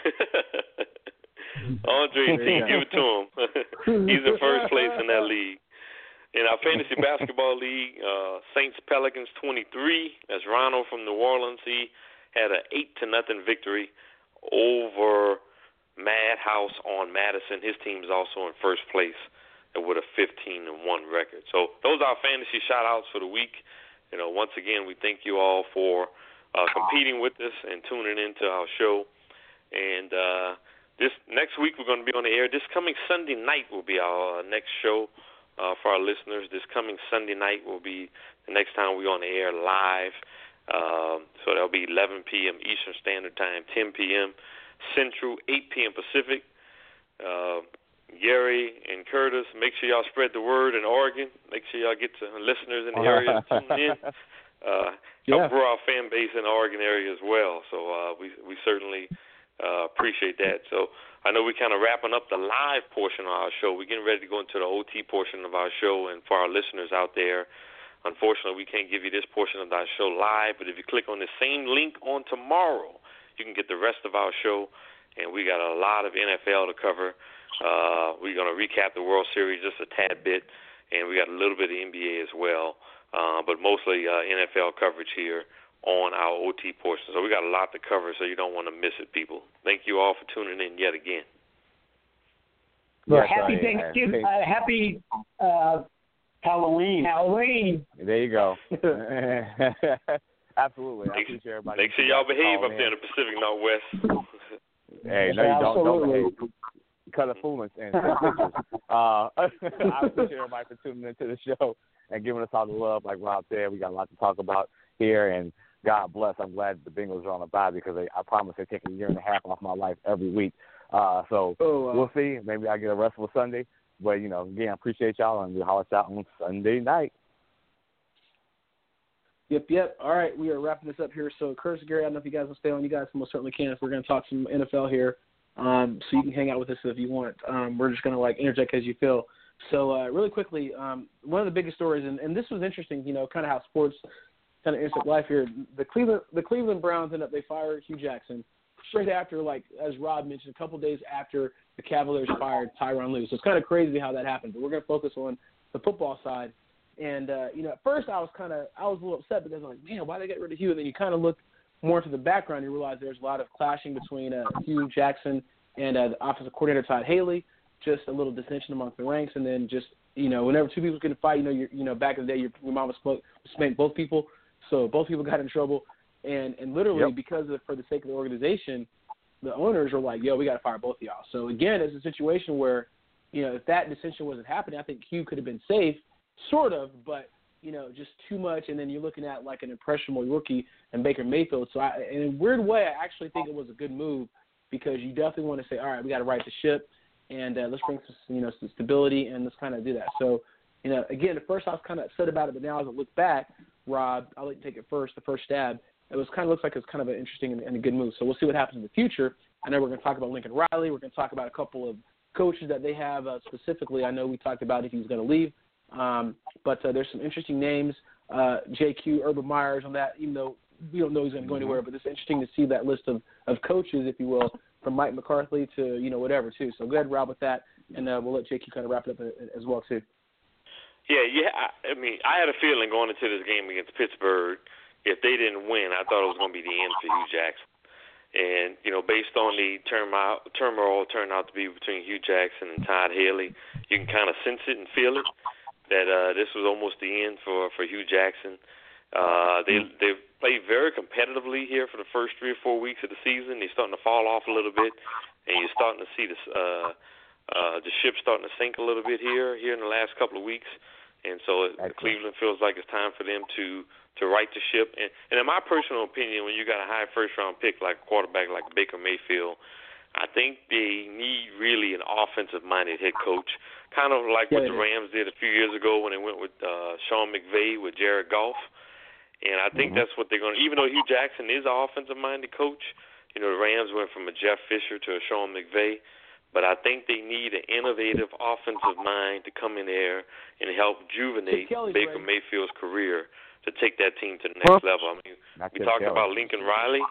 Andre's team, give it to him. He's in first place in that league. In our fantasy basketball league, uh, Saints Pelicans twenty-three. That's Ronald from New Orleans. He had an eight to nothing victory over Madhouse on Madison. His team is also in first place with a fifteen and one record. So those are our fantasy shout outs for the week. You know, once again, we thank you all for uh, competing with us and tuning into our show. And uh, this next week we're going to be on the air. This coming Sunday night will be our uh, next show uh, for our listeners. This coming Sunday night will be the next time we're on the air live. Um, so that'll be eleven p.m. Eastern Standard Time, ten p.m. Central, eight p.m. Pacific. Uh, Gary and Curtis, make sure y'all spread the word in Oregon. Make sure y'all get to listeners in the area to tune in. Uh, yeah. Help grow our fan base in the Oregon area as well. So uh, we we certainly uh, appreciate that. So I know we're kind of wrapping up the live portion of our show. We're getting ready to go into the O T portion of our show. And for our listeners out there, unfortunately, we can't give you this portion of our show live. But if you click on the same link on tomorrow, you can get the rest of our show. And we got a lot of N F L to cover. Uh, we're going to recap the World Series just a tad bit, and we got a little bit of N B A as well, uh, but mostly uh, N F L coverage here on our O T portion. So we got a lot to cover, so you don't want to miss it, people. Thank you all for tuning in yet again. Well, yes, happy Thanksgiving. Uh, happy uh, Halloween. Halloween. There you go. Absolutely. I appreciate everybody. Make sure y'all behave up there in the Pacific Northwest. Hey, no, you don't. Don't behave. Color fooling and pictures. Uh, I appreciate everybody for tuning into the show and giving us all the love. Like Rob said, we got a lot to talk about here, and God bless. I'm glad the Bengals are on a bye because they, I promise they're taking a year and a half off my life every week. Uh, so oh, wow. we'll see. Maybe I get a restful Sunday. But, you know, again, I appreciate y'all, and we'll holler us out on Sunday night. Yep, yep. All right, we are wrapping this up here. So, Curtis, Gary, I don't know if you guys will stay on. You guys most certainly can if we're going to talk some N F L here. Um, so you can hang out with us if you want. Um, we're just going to, like, interject as you feel. So, uh, really quickly, um, one of the biggest stories, and, and this was interesting, you know, kind of how sports kind of intersect life here. The Cleveland the Cleveland Browns ended up, they fired Hugh Jackson straight after, like, as Rob mentioned, a couple days after the Cavaliers fired Tyronn Lue. So it's kind of crazy how that happened. But we're going to focus on the football side. And uh, you know, at first I was kind of I was a little upset because I was like, man, why they get rid of Hugh? And then you kind of look more into the background, you realize there's a lot of clashing between uh, Hugh Jackson and uh, the offensive coordinator Todd Haley. Just a little dissension amongst the ranks, and then just you know, whenever two people can fight, you know, you're, you know, back in the day, your, your mom was smoke, spanked both people, so both people got in trouble, and and literally yep. because of for the sake of the organization, the owners are like, yo, we got to fire both of y'all. So again, it's a situation where, you know, if that dissension wasn't happening, I think Hugh could have been safe, sort of, but you know, just too much, and then you're looking at like an impressionable rookie and Baker Mayfield. So I, in a weird way, I actually think it was a good move because you definitely want to say, all right, we got to right the ship. And uh, let's bring some, you know, some stability, and let's kind of do that. So, you know, again, at first I was kind of upset about it, but now as I look back, Rob, I'll let you take it first, the first stab. It was kind of looks like it's kind of an interesting and, and a good move. So we'll see what happens in the future. I know we're going to talk about Lincoln Riley. We're going to talk about a couple of coaches that they have uh, specifically. I know we talked about if he was going to leave, um, but uh, there's some interesting names. Uh, J Q, Urban Meyers on that, even though we don't know he's going to go anywhere, but it's interesting to see that list of, of coaches, if you will, from Mike McCarthy to, you know, whatever, too. So go ahead, Rob, with that, and uh, we'll let J Q kind of wrap it up as well, too. Yeah, yeah. I, I mean, I had a feeling going into this game against Pittsburgh, if they didn't win, I thought it was going to be the end for Hugh Jackson. And, you know, based on the turmoil, turmoil turned out to be between Hugh Jackson and Todd Haley, you can kind of sense it and feel it, that uh, this was almost the end for, for Hugh Jackson. Uh, they they played very competitively here for the first three or four weeks of the season. They're starting to fall off a little bit, and you're starting to see this uh, uh, the ship starting to sink a little bit here here in the last couple of weeks. And so it, Cleveland feels like it's time for them to to right the ship. And, and in my personal opinion, when you got a high first round pick like a quarterback like Baker Mayfield, I think they need really an offensive minded head coach, kind of like yeah, what the Rams did a few years ago when they went with uh, Sean McVay with Jared Goff. And I think mm-hmm. that's what they're going to – even though Hugh Jackson is an offensive-minded coach, you know, the Rams went from a Jeff Fisher to a Sean McVay. But I think they need an innovative offensive mind to come in there and help rejuvenate Baker right. Mayfield's career to take that team to the next huh? level. I mean, Not we talked Kelly. about Lincoln Riley.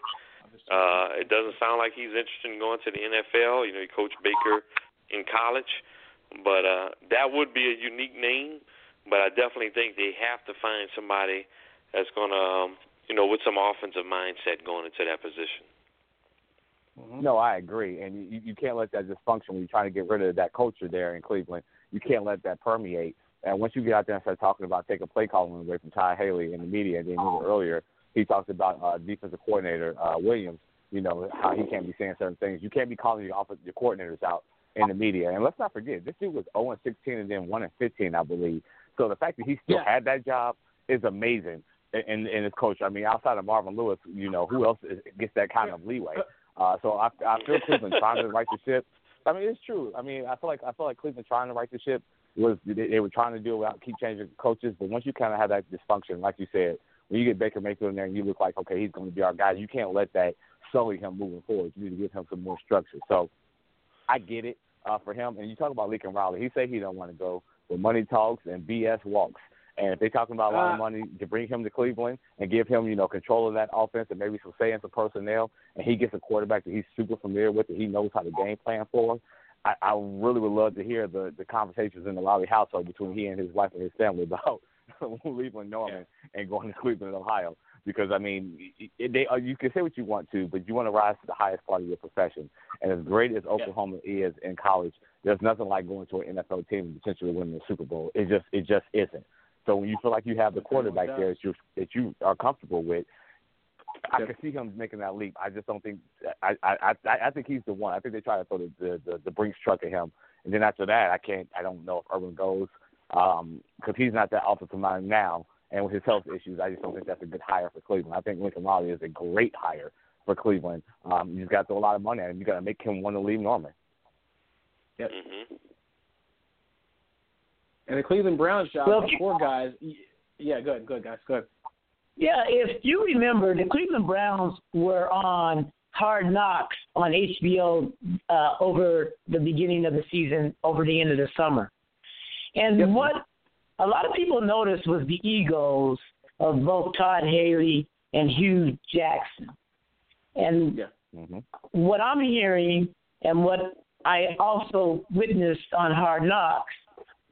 Uh, it doesn't sound like he's interested in going to the N F L. You know, he coached Baker in college. But uh, that would be a unique name. But I definitely think they have to find somebody – that's going to, um, you know, with some offensive mindset going into that position. Mm-hmm. No, I agree. And you, you can't let that dysfunction when you're trying to get rid of that culture there in Cleveland. You can't let that permeate. And once you get out there and start talking about taking play calling away from Todd Haley in the media, and then oh. earlier he talked about uh, defensive coordinator uh, Williams, you know, how he can't be saying certain things. You can't be calling your, offensive, your coordinators out in the media. And let's not forget, this dude was oh and sixteen and then one and fifteen, I believe. So the fact that he still yeah. had that job is amazing. In, in his coach, I mean, outside of Marvin Lewis, you know, who else is, gets that kind of leeway? Uh, so I, I feel Cleveland trying to right the ship. I mean, it's true. I mean, I feel like I feel like Cleveland trying to right the ship was they, they were trying to do it without keep changing coaches. But once you kind of have that dysfunction, like you said, when you get Baker Mayfield in there and you look like, okay, he's going to be our guy, you can't let that sully him moving forward. You need to give him some more structure. So I get it uh, for him. And you talk about Lincoln Riley. He said he don't want to go, but money talks and B S walks. And if they're talking about a lot of money to bring him to Cleveland and give him, you know, control of that offense and maybe some say in some personnel, and he gets a quarterback that he's super familiar with, that he knows how to game plan for, I, I really would love to hear the, the conversations in the Lowry household between he and his wife and his family about leaving Norman yeah. and going to Cleveland, Ohio. Because, I mean, it, they, you can say what you want to, but you want to rise to the highest part of your profession. And as great as Oklahoma yeah. is in college, there's nothing like going to an N F L team and potentially winning the Super Bowl. It just it just isn't. So when you feel like you have the quarterback there that you that you are comfortable with, I can see him making that leap. I just don't think I I I, I think he's the one. I think they try to throw the, the the the Brinks truck at him, and then after that, I can't. I don't know if Urban goes because um, he's not that offensive mind now, and with his health issues, I just don't think that's a good hire for Cleveland. I think Lincoln Riley is a great hire for Cleveland. Um, you just got to throw a lot of money at him. You got to make him want to leave Norman. Yep. Mm-hmm. And the Cleveland Browns job, well, the four guys. Yeah, go ahead, go ahead, guys, go ahead. Yeah, if you remember, the Cleveland Browns were on Hard Knocks on H B O uh, over the beginning of the season, over the end of the summer. And yep. what a lot of people noticed was the egos of both Todd Haley and Hugh Jackson. And yeah. mm-hmm. what I'm hearing and what I also witnessed on Hard Knocks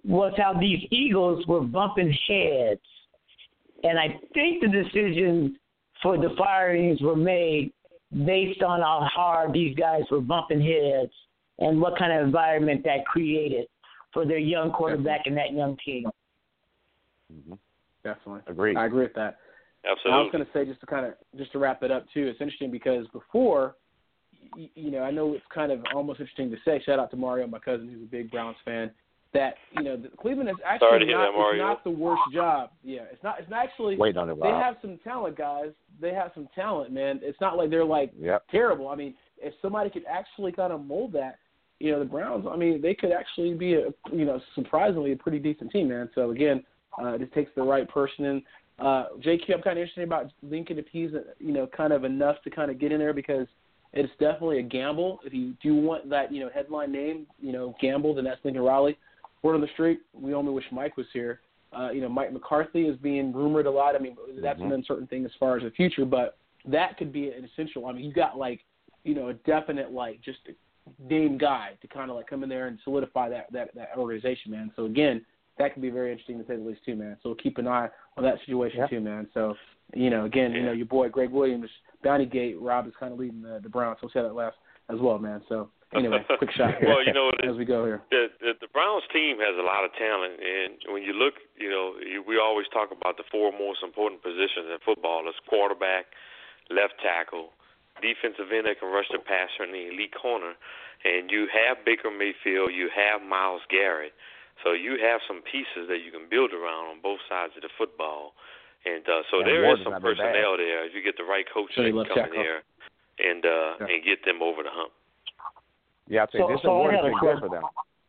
was how these Eagles were bumping heads. And I think the decision for the firings were made based on how hard these guys were bumping heads and what kind of environment that created for their young quarterback and that young team. Mm-hmm. Definitely. Agreed. I agree with that. Absolutely. I was going to say, just to kind of just to wrap it up too, it's interesting because before, you, you know, I know it's kind of almost interesting to say. Shout out to Mario, my cousin, who's a big Browns fan. That you know, the, Cleveland is actually Sorry to hear not, that, Mario. it's not the worst job. Yeah, it's not. It's not actually. Wait on it, They Rob. have some talent, guys. They have some talent, man. It's not like they're like Yep. terrible. I mean, if somebody could actually kind of mold that, you know, the Browns. I mean, they could actually be a, you know, surprisingly a pretty decent team, man. So again, uh, it just takes the right person in. Uh, J Q, I'm kind of interested about Lincoln if he's, you know, kind of enough to kind of get in there because it's definitely a gamble. If you do want that, you know, headline name, you know, gamble, then that's Lincoln Riley. Word on the street, we only wish Mike was here. Uh, you know, Mike McCarthy is being rumored a lot. I mean, that's Mm-hmm. an uncertain thing as far as the future, but that could be an essential. I mean, you got like, you know, a definite like just a name guy to kind of like come in there and solidify that that that organization, man. So again, that could be very interesting to say the least too, man. So keep an eye on that situation yeah. too, man. So you know, again, you know, your boy Greg Williams, Bounty Gate, Rob is kind of leading the, the Browns. So we'll say that last as well, man. So anyway, quick shot here well, you know, as we go here. The, the the Browns team has a lot of talent, and when you look, you know, you, we always talk about the four most important positions in football: it's quarterback, left tackle, defensive end that can rush the passer, and the elite corner. And you have Baker Mayfield, you have Myles Garrett, so you have some pieces that you can build around on both sides of the football. And uh, so and there Ward is is some not been personnel there. If you get the right coach So that you can love come in tackle. there and uh, Yeah. and get them over the hump. Yeah, I think So- this so I award got has a been question. good for them.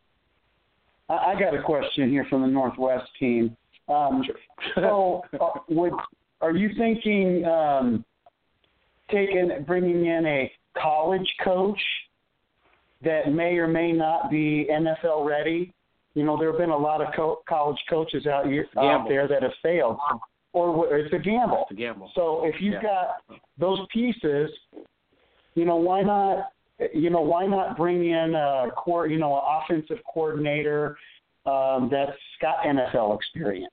I, I got a question here from the Northwest team. Um, so, uh, would are you thinking um, taking bringing in a college coach that may or may not be N F L ready? You know, there have been a lot of co- college coaches out here out Gamble. there that have failed, or it's a gamble. It's a gamble. So if you've Yeah. got those pieces, you know, why not? You know, why not bring in a core, you know, an offensive coordinator um, that's got N F L experience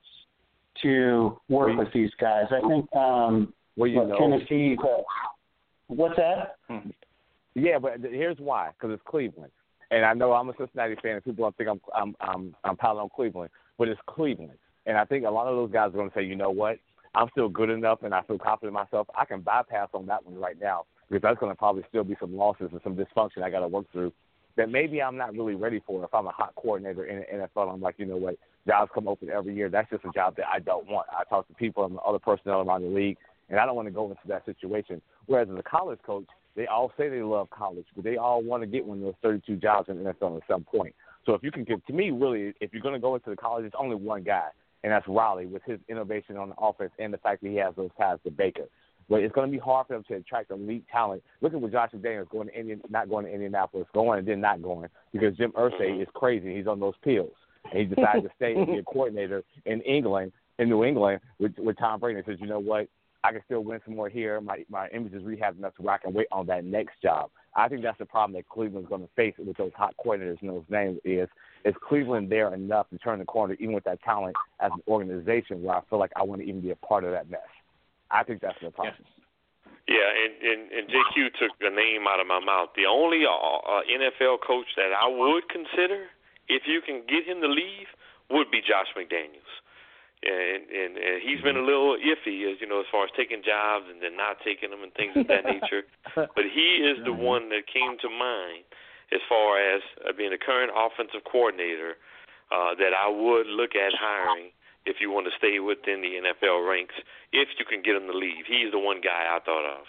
to work with these guys? I think um, Well, you what, know. Tennessee. Uh, what's that? Yeah, but th- here's why: because it's Cleveland, and I know I'm a Cincinnati fan, and people don't think I'm I'm I'm, I'm piling on Cleveland, but it's Cleveland, and I think a lot of those guys are going to say, you know what, I'm still good enough, and I feel confident in myself. I can bypass on that one right now because that's going to probably still be some losses and some dysfunction I got to work through that maybe I'm not really ready for if I'm a hot coordinator in the N F L. I'm like, you know what, jobs come open every year. That's just a job that I don't want. I talk to people and other personnel around the league, and I don't want to go into that situation. Whereas as a college coach, they all say they love college, but they all want to get one of those thirty-two jobs in the N F L at some point. So if you can get, to me, really, if you're going to go into the college, it's only one guy, and that's Riley with his innovation on the offense and the fact that he has those ties to Baker. But it's going to be hard for them to attract elite talent. Look at what Josh McDaniels going to Indian, not going to Indianapolis, going and then not going because Jim Irsay is crazy. He's on those pills, and he decided to stay and be a coordinator in England, in New England, with, with Tom Brady. And says, you know what? I can still win some more here. My my image is rehabbed enough to where I can wait on that next job. I think that's the problem that Cleveland's going to face with those hot coordinators and those names is, is Cleveland there enough to turn the corner, even with that talent as an organization where I feel like I want to even be a part of that mess. I think that's the problem. Yeah. Yeah, and, and, and J Q took the name out of my mouth. The only uh, uh, N F L coach that I would consider, if you can get him to leave, would be Josh McDaniels. And, and, and he's been a little iffy, as you know, as far as taking jobs and then not taking them and things of that nature. But he is the one that came to mind as far as uh, being the current offensive coordinator uh, that I would look at hiring if you want to stay within the N F L ranks, if you can get him to leave. He's the one guy I thought of.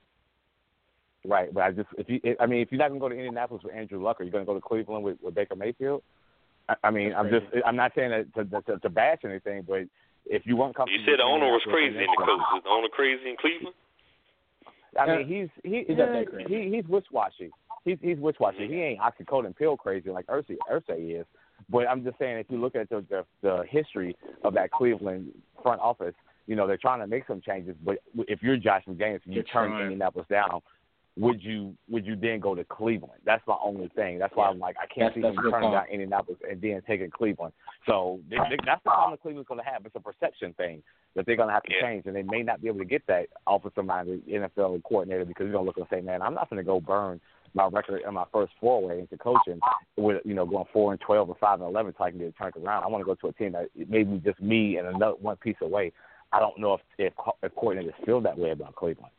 Right, but I just if you I mean if you're not going to go to Indianapolis with Andrew Luck, are you going to go to Cleveland with, with Baker Mayfield? I, I mean, I'm just I'm not saying that to, to, to bash anything, but if you weren't comfortable, You said the owner was with crazy in the coach. Is the owner crazy in Cleveland? I mean, he's he, He's yeah, not that crazy. he he's wishy-washy. He's he's wishy-washy. He ain't oxycodone pill crazy like Irsay Irsay is. But I'm just saying, if you look at the, the the history of that Cleveland front office, you know they're trying to make some changes. But if you're Josh McDaniels and you They're turn trying. Indianapolis down, would you would you then go to Cleveland? That's my only thing. That's why I'm like, I can't That's- see that's him a good turning point. down Indianapolis and then taking Cleveland. So they, they, that's the problem Cleveland's going to have. It's a perception thing that they're going to have to Yeah. change, and they may not be able to get that offensive minded N F L coordinator because he's going to look and say, man, I'm not going to go burn my record in my first four-way into coaching with, you know, going four and twelve or five and eleven so I can get it turned around. I want to go to a team that maybe just me and another one piece away. I don't know if if, if coordinators feel that way about Cleveland.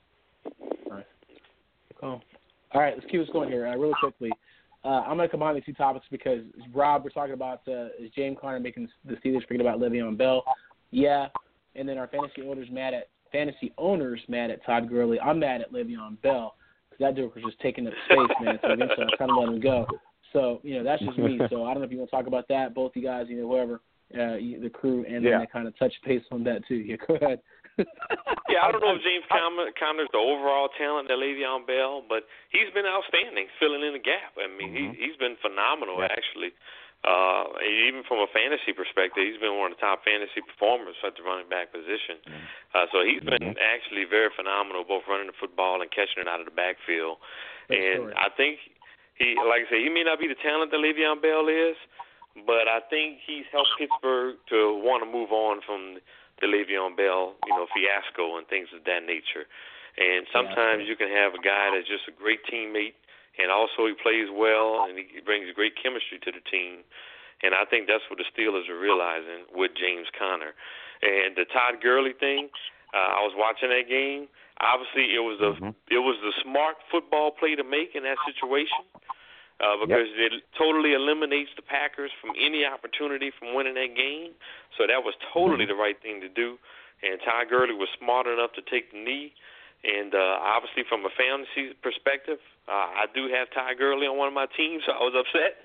All right. Cool. All right, let's keep this going here uh, really quickly. Uh, I'm going to combine the two topics because, Rob, we're talking about uh, is James Conner making the Steelers forget about Le'Veon Bell? Yeah. And then our fantasy owners mad at fantasy owners mad at Todd Gurley. I'm mad at Le'Veon Bell because that dude was just taking up space, man. So eventually I kind of let him go. So, you know, that's just me. So I don't know if you want to talk about that, both you guys, you know, whoever, uh, you, the crew, and Yeah. then kind of touch base on that too. Yeah, go ahead. Yeah, I don't know if James Conner, Conner's the overall talent that Le'Veon Bell, but he's been outstanding, filling in the gap. I mean, Mm-hmm. he, he's been phenomenal, Yeah. actually. Uh, even from a fantasy perspective, he's been one of the top fantasy performers at the running back position. Mm-hmm. Uh, so he's been actually very phenomenal, both running the football and catching it out of the backfield. That's and correct. I think he, like I said, he may not be the talent that Le'Veon Bell is, but I think he's helped Pittsburgh to want to move on from the Le'Veon Bell, you know, fiasco and things of that nature. And sometimes you can have a guy that's just a great teammate, and also he plays well, and he brings great chemistry to the team. And I think that's what the Steelers are realizing with James Conner. And the Todd Gurley thing, uh, I was watching that game. Obviously, it was a Mm-hmm. it was the smart football play to make in that situation. Uh, because yep. it totally eliminates the Packers from any opportunity from winning that game. So that was totally mm-hmm. the right thing to do. And Todd Gurley was smart enough to take the knee. And uh, obviously from a fantasy perspective, uh, I do have Todd Gurley on one of my teams, so I was upset.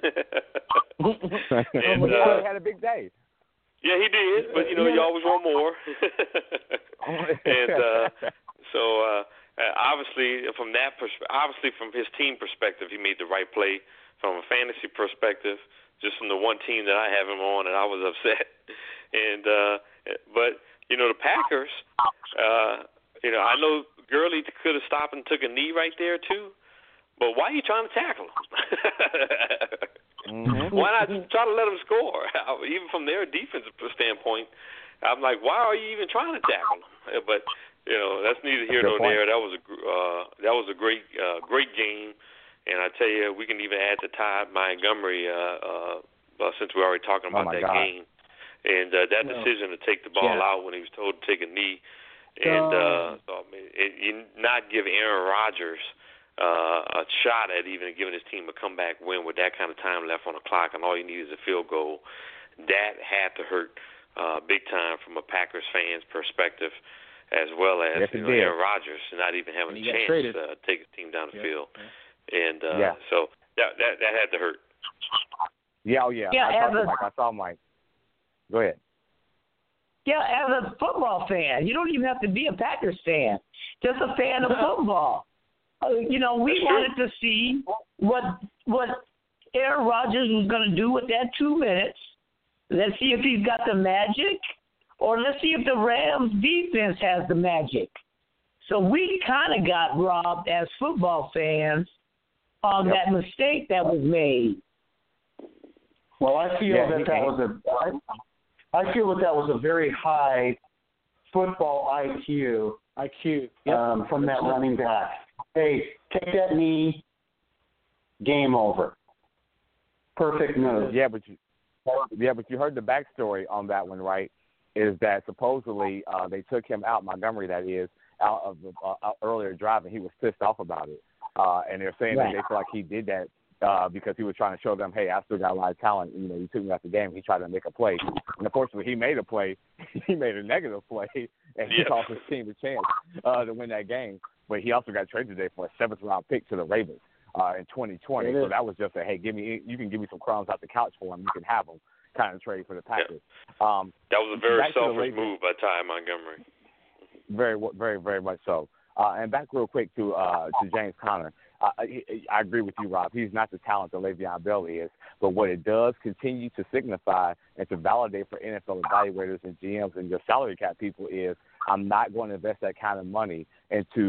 and, uh, he had a big day. Yeah, he did. But, you know, you always want more. and uh, so uh, Uh, obviously, from that pers- obviously from his team perspective, he made the right play. From a fantasy perspective, just from the one team that I have him on, and I was upset. And uh, but you know the Packers, uh, you know I know Gurley could have stopped and took a knee right there too. But why are you trying to tackle him? mm-hmm. Why not try to let him score? Even from their defensive standpoint, I'm like, why are you even trying to tackle him? But you know, that's neither here nor there. That was a uh, that was a great uh, great game, and I tell you, we can even add to Todd Montgomery uh, uh, uh, since we're already talking about oh that God. game, and uh, that no. decision to take the ball yeah. out when he was told to take a knee, and uh, so I mean, it, you not give Aaron Rodgers uh, a shot at even giving his team a comeback win with that kind of time left on the clock, and all you need is a field goal. That had to hurt uh, big time from a Packers fan's perspective. As well as yes, you know, Aaron Rodgers not even having a chance to uh, take his team down the yeah. field, and uh, yeah. so that that that had to hurt. Yeah, oh yeah. Yeah, I as saw a, Mike. I saw Mike. Go ahead. Yeah, as a football fan, you don't even have to be a Packers fan. Just a fan of football. Uh, you know, we That's wanted true. to see what what Aaron Rodgers was going to do with that two minutes. Let's see if he's got the magic. Or let's see if the Rams defense has the magic. So we kind of got robbed as football fans on yep. that mistake that was made. Well, I feel yeah, that he, that was a. I, I feel that that was a very high football I Q. I Q yep. um, from that running back. Hey, take that knee. Game over. Perfect move. Yeah, but you, yeah, but you heard the backstory on that one, right? Is that supposedly uh, they took him out, Montgomery that is, out of the uh, out earlier driving. He was pissed off about it. Uh, and they're saying right. that they feel like he did that uh, because he was trying to show them, hey, I still got a lot of talent. You know, you took me out the game. He tried to make a play. And unfortunately, he made a play. He made a negative play, and he Yeah. cost his team a chance uh, to win that game. But he also got traded today for a seventh-round pick to the Ravens uh, in twenty twenty. So that was just a, hey, give me, you can give me some crumbs out the couch for him. You can have them. Kind of trade for the Packers. Yeah. Um, that was a very back to the selfish Ravens. move by Ty Montgomery. Very, very, very much so. Uh, and back real quick to uh, to James Conner. Uh, I, I agree with you, Rob. He's not the talent that Le'Veon Bell is, but what it does continue to signify and to validate for N F L evaluators and G Ms and your salary cap people is I'm not going to invest that kind of money into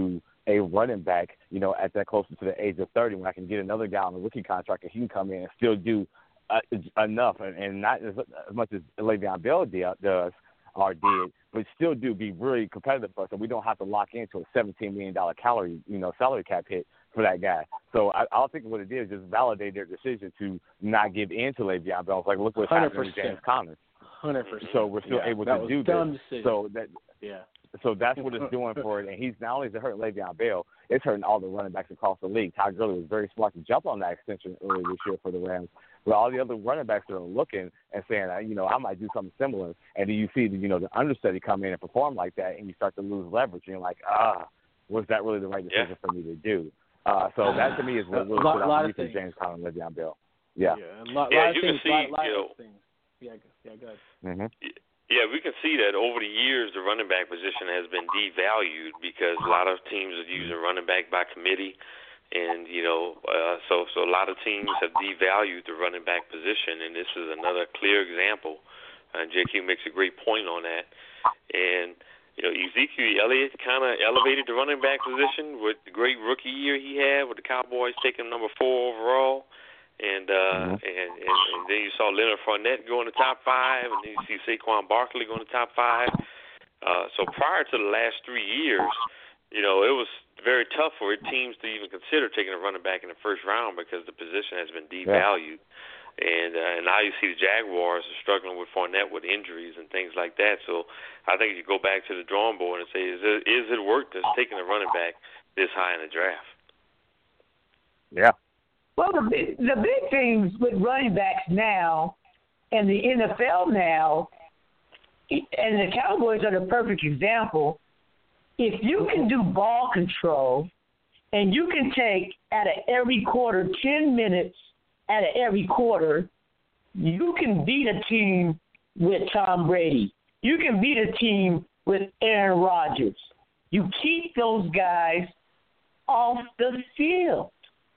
a running back, you know, at that closer to the age of thirty when I can get another guy on a rookie contract and he can come in and still do uh, enough and, and not as, as much as Le'Veon Bell did, does or did, but still do be really competitive for us, and we don't have to lock into a seventeen million dollars calorie, you know, salary cap hit for that guy. So I, I think what it did is just validate their decision to not give in to Le'Veon Bell. It's like, look what's happening with James Conner. one hundred percent. So we're still yeah, able to do this. Decision. So that yeah. So that's what it's doing for it. And he's not only is it hurting Le'Veon Bell, it's hurting all the running backs across the league. Todd Gurley was very smart to jump on that extension earlier this year for the Rams. But all the other running backs that are looking and saying, you know, I might do something similar. And then you see, the, you know, the understudy come in and perform like that, and you start to lose leverage. And you're like, ah, was that really the right decision yeah. for me to do? Uh, so that to me is what really stood out for James Conner and Le'Veon Bell. Yeah. Yeah, a lot, yeah lot you of things, can see, lot, lot you know, of things. Yeah, yeah, go ahead. Mm-hmm. Yeah, we can see that over the years the running back position has been devalued because a lot of teams are using running back by committee, and you know, uh, so so a lot of teams have devalued the running back position, and this is another clear example. And J Q makes a great point on that. And you know, Ezekiel Elliott kind of elevated the running back position with the great rookie year he had with the Cowboys taking number four overall. And, uh, mm-hmm. and and and then you saw Leonard Fournette go in the top five, and then you see Saquon Barkley go in the top five. Uh, so prior to the last three years, you know, it was very tough for teams to even consider taking a running back in the first round because the position has been devalued. Yeah. And uh, and now you see the Jaguars are struggling with Fournette with injuries and things like that. So I think you go back to the drawing board and say, is it, is it worth us taking a running back this high in the draft? Yeah. Well, the big, the big things with running backs now and the N F L now, and the Cowboys are the perfect example, if you can do ball control and you can take out of every quarter ten minutes out of every quarter, you can beat a team with Tom Brady. You can beat a team with Aaron Rodgers. You keep those guys off the field.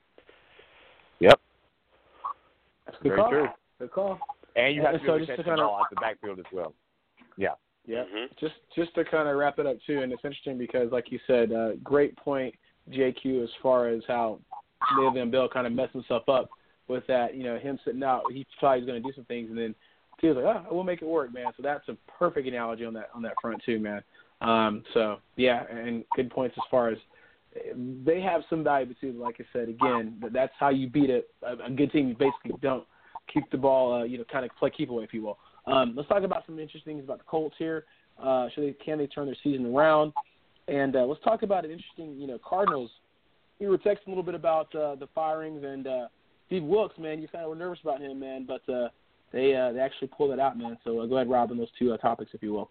Yep. That's a good Very call. true. Good call. And you have and to so be just able to to catch kind the of, ball out the backfield as well. Yeah. Yeah. Mm-hmm. Just just to kind of wrap it up too, and it's interesting because, like you said, uh, great point, J Q, as far as how Le'Veon Bell kind of messed himself up with that. You know, him sitting out, he thought he was going to do some things, and then he was like, "Oh, we'll make it work, man." So that's a perfect analogy on that on that front too, man. Um, so yeah, and good points as far as they have some value too. Like I said, again, that's how you beat a, a good team. You basically don't keep the ball, uh, you know, kind of play keep away, if you will. Um, let's talk about some interesting things about the Colts here. Uh, should they, can they turn their season around? And uh, let's talk about an interesting, you know, Cardinals. We were texting a little bit about uh, the firings and uh, Steve Wilks, man. You kind of were nervous about him, man, but uh, they uh, they actually pulled it out, man. So uh, go ahead, Rob, on those two uh, topics, if you will.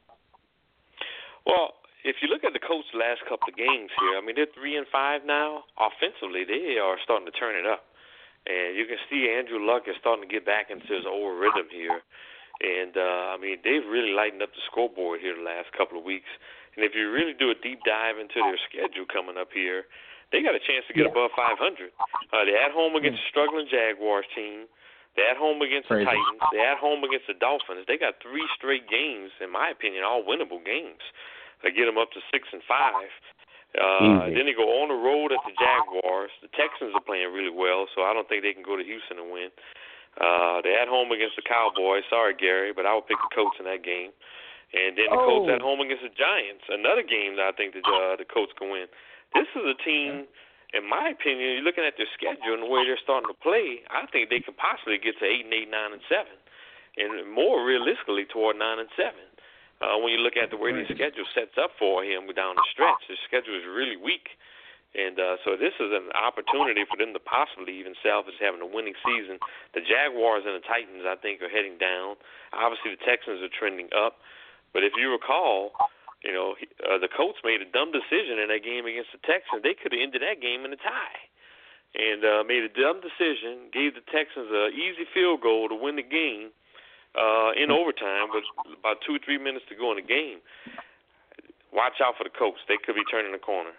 Well, if you look at the Colts' last couple of games here, I mean, they're three and five now. Offensively, they are starting to turn it up. And you can see Andrew Luck is starting to get back into his old rhythm here. And, uh, I mean, they've really lightened up the scoreboard here the last couple of weeks. And if you really do a deep dive into their schedule coming up here, they got a chance to get yeah. above five hundred. Uh, they're at home against mm. a struggling Jaguars team. They're at home against Crazy. the Titans. They're at home against the Dolphins. They got three straight games, in my opinion, all winnable games. They get them up to six and five. Uh, then they go on the road at the Jaguars. The Texans are playing really well, so I don't think they can go to Houston and win. Uh, they're at home against the Cowboys. Sorry, Gary, but I would pick the Colts in that game. And then the oh. Colts at home against the Giants, another game that I think that uh, the Colts can win. This is a team, in my opinion, you're looking at their schedule and the way they're starting to play, I think they could possibly get to eight and eight, nine and seven, and more realistically toward nine and seven. Uh, when you look at the way the schedule sets up for him down the stretch, the schedule is really weak. And uh, so this is an opportunity for them to possibly even salvage having a winning season. The Jaguars and the Titans, I think, are heading down. Obviously, the Texans are trending up. But if you recall, you know, uh, the Colts made a dumb decision in that game against the Texans. They could have ended that game in a tie. And uh, made a dumb decision, gave the Texans an easy field goal to win the game. Uh, in overtime with about two or three minutes to go in the game. Watch out for the Colts. They could be turning the corner.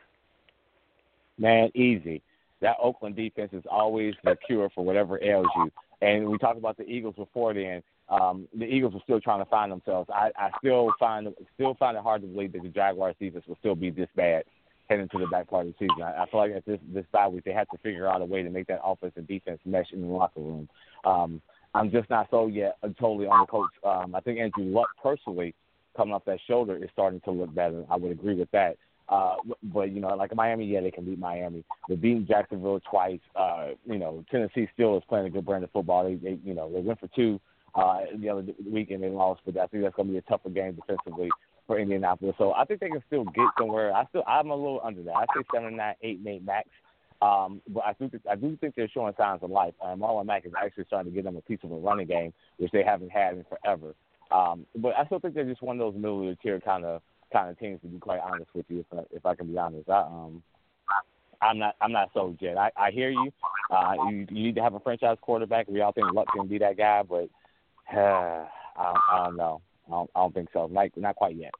Man, easy. That Oakland defense is always the cure for whatever ails you. And we talked about the Eagles before then. Um, the Eagles are still trying to find themselves. I, I still find still find it hard to believe that the Jaguars defense will still be this bad. heading to the back part of the season. I, I feel like at this this bye week they have to figure out a way to make that offense and defense mesh in the locker room. Um, I'm just not sold yet uh, totally on the coach. Um, I think Andrew Luck personally coming off that shoulder is starting to look better. I would agree with that. Uh, but, you know, like Miami, yeah, they can beat Miami. They beat Jacksonville twice. Uh, you know, Tennessee still is playing a good brand of football. They, they you know, they went for two uh, the other week and they lost, but I think that's going to be a tougher game defensively for Indianapolis. So I think they can still get somewhere. I still, I'm a little under that. I say seven and nine, eight and eight max. Um, but I do, I do think they're showing signs of life. Uh, Marlon Mack is actually starting to get them a piece of a running game, which they haven't had in forever. Um, but I still think they're just one of those middle of the tier kind of kind of teams. To be quite honest with you, if I, if I can be honest, I, um, I'm not I'm not sold yet. I, I hear you. Uh, you. You need to have a franchise quarterback. We all think Luck can be that guy, but uh, I, don't, I don't know. I don't, I don't think so. Not not quite yet.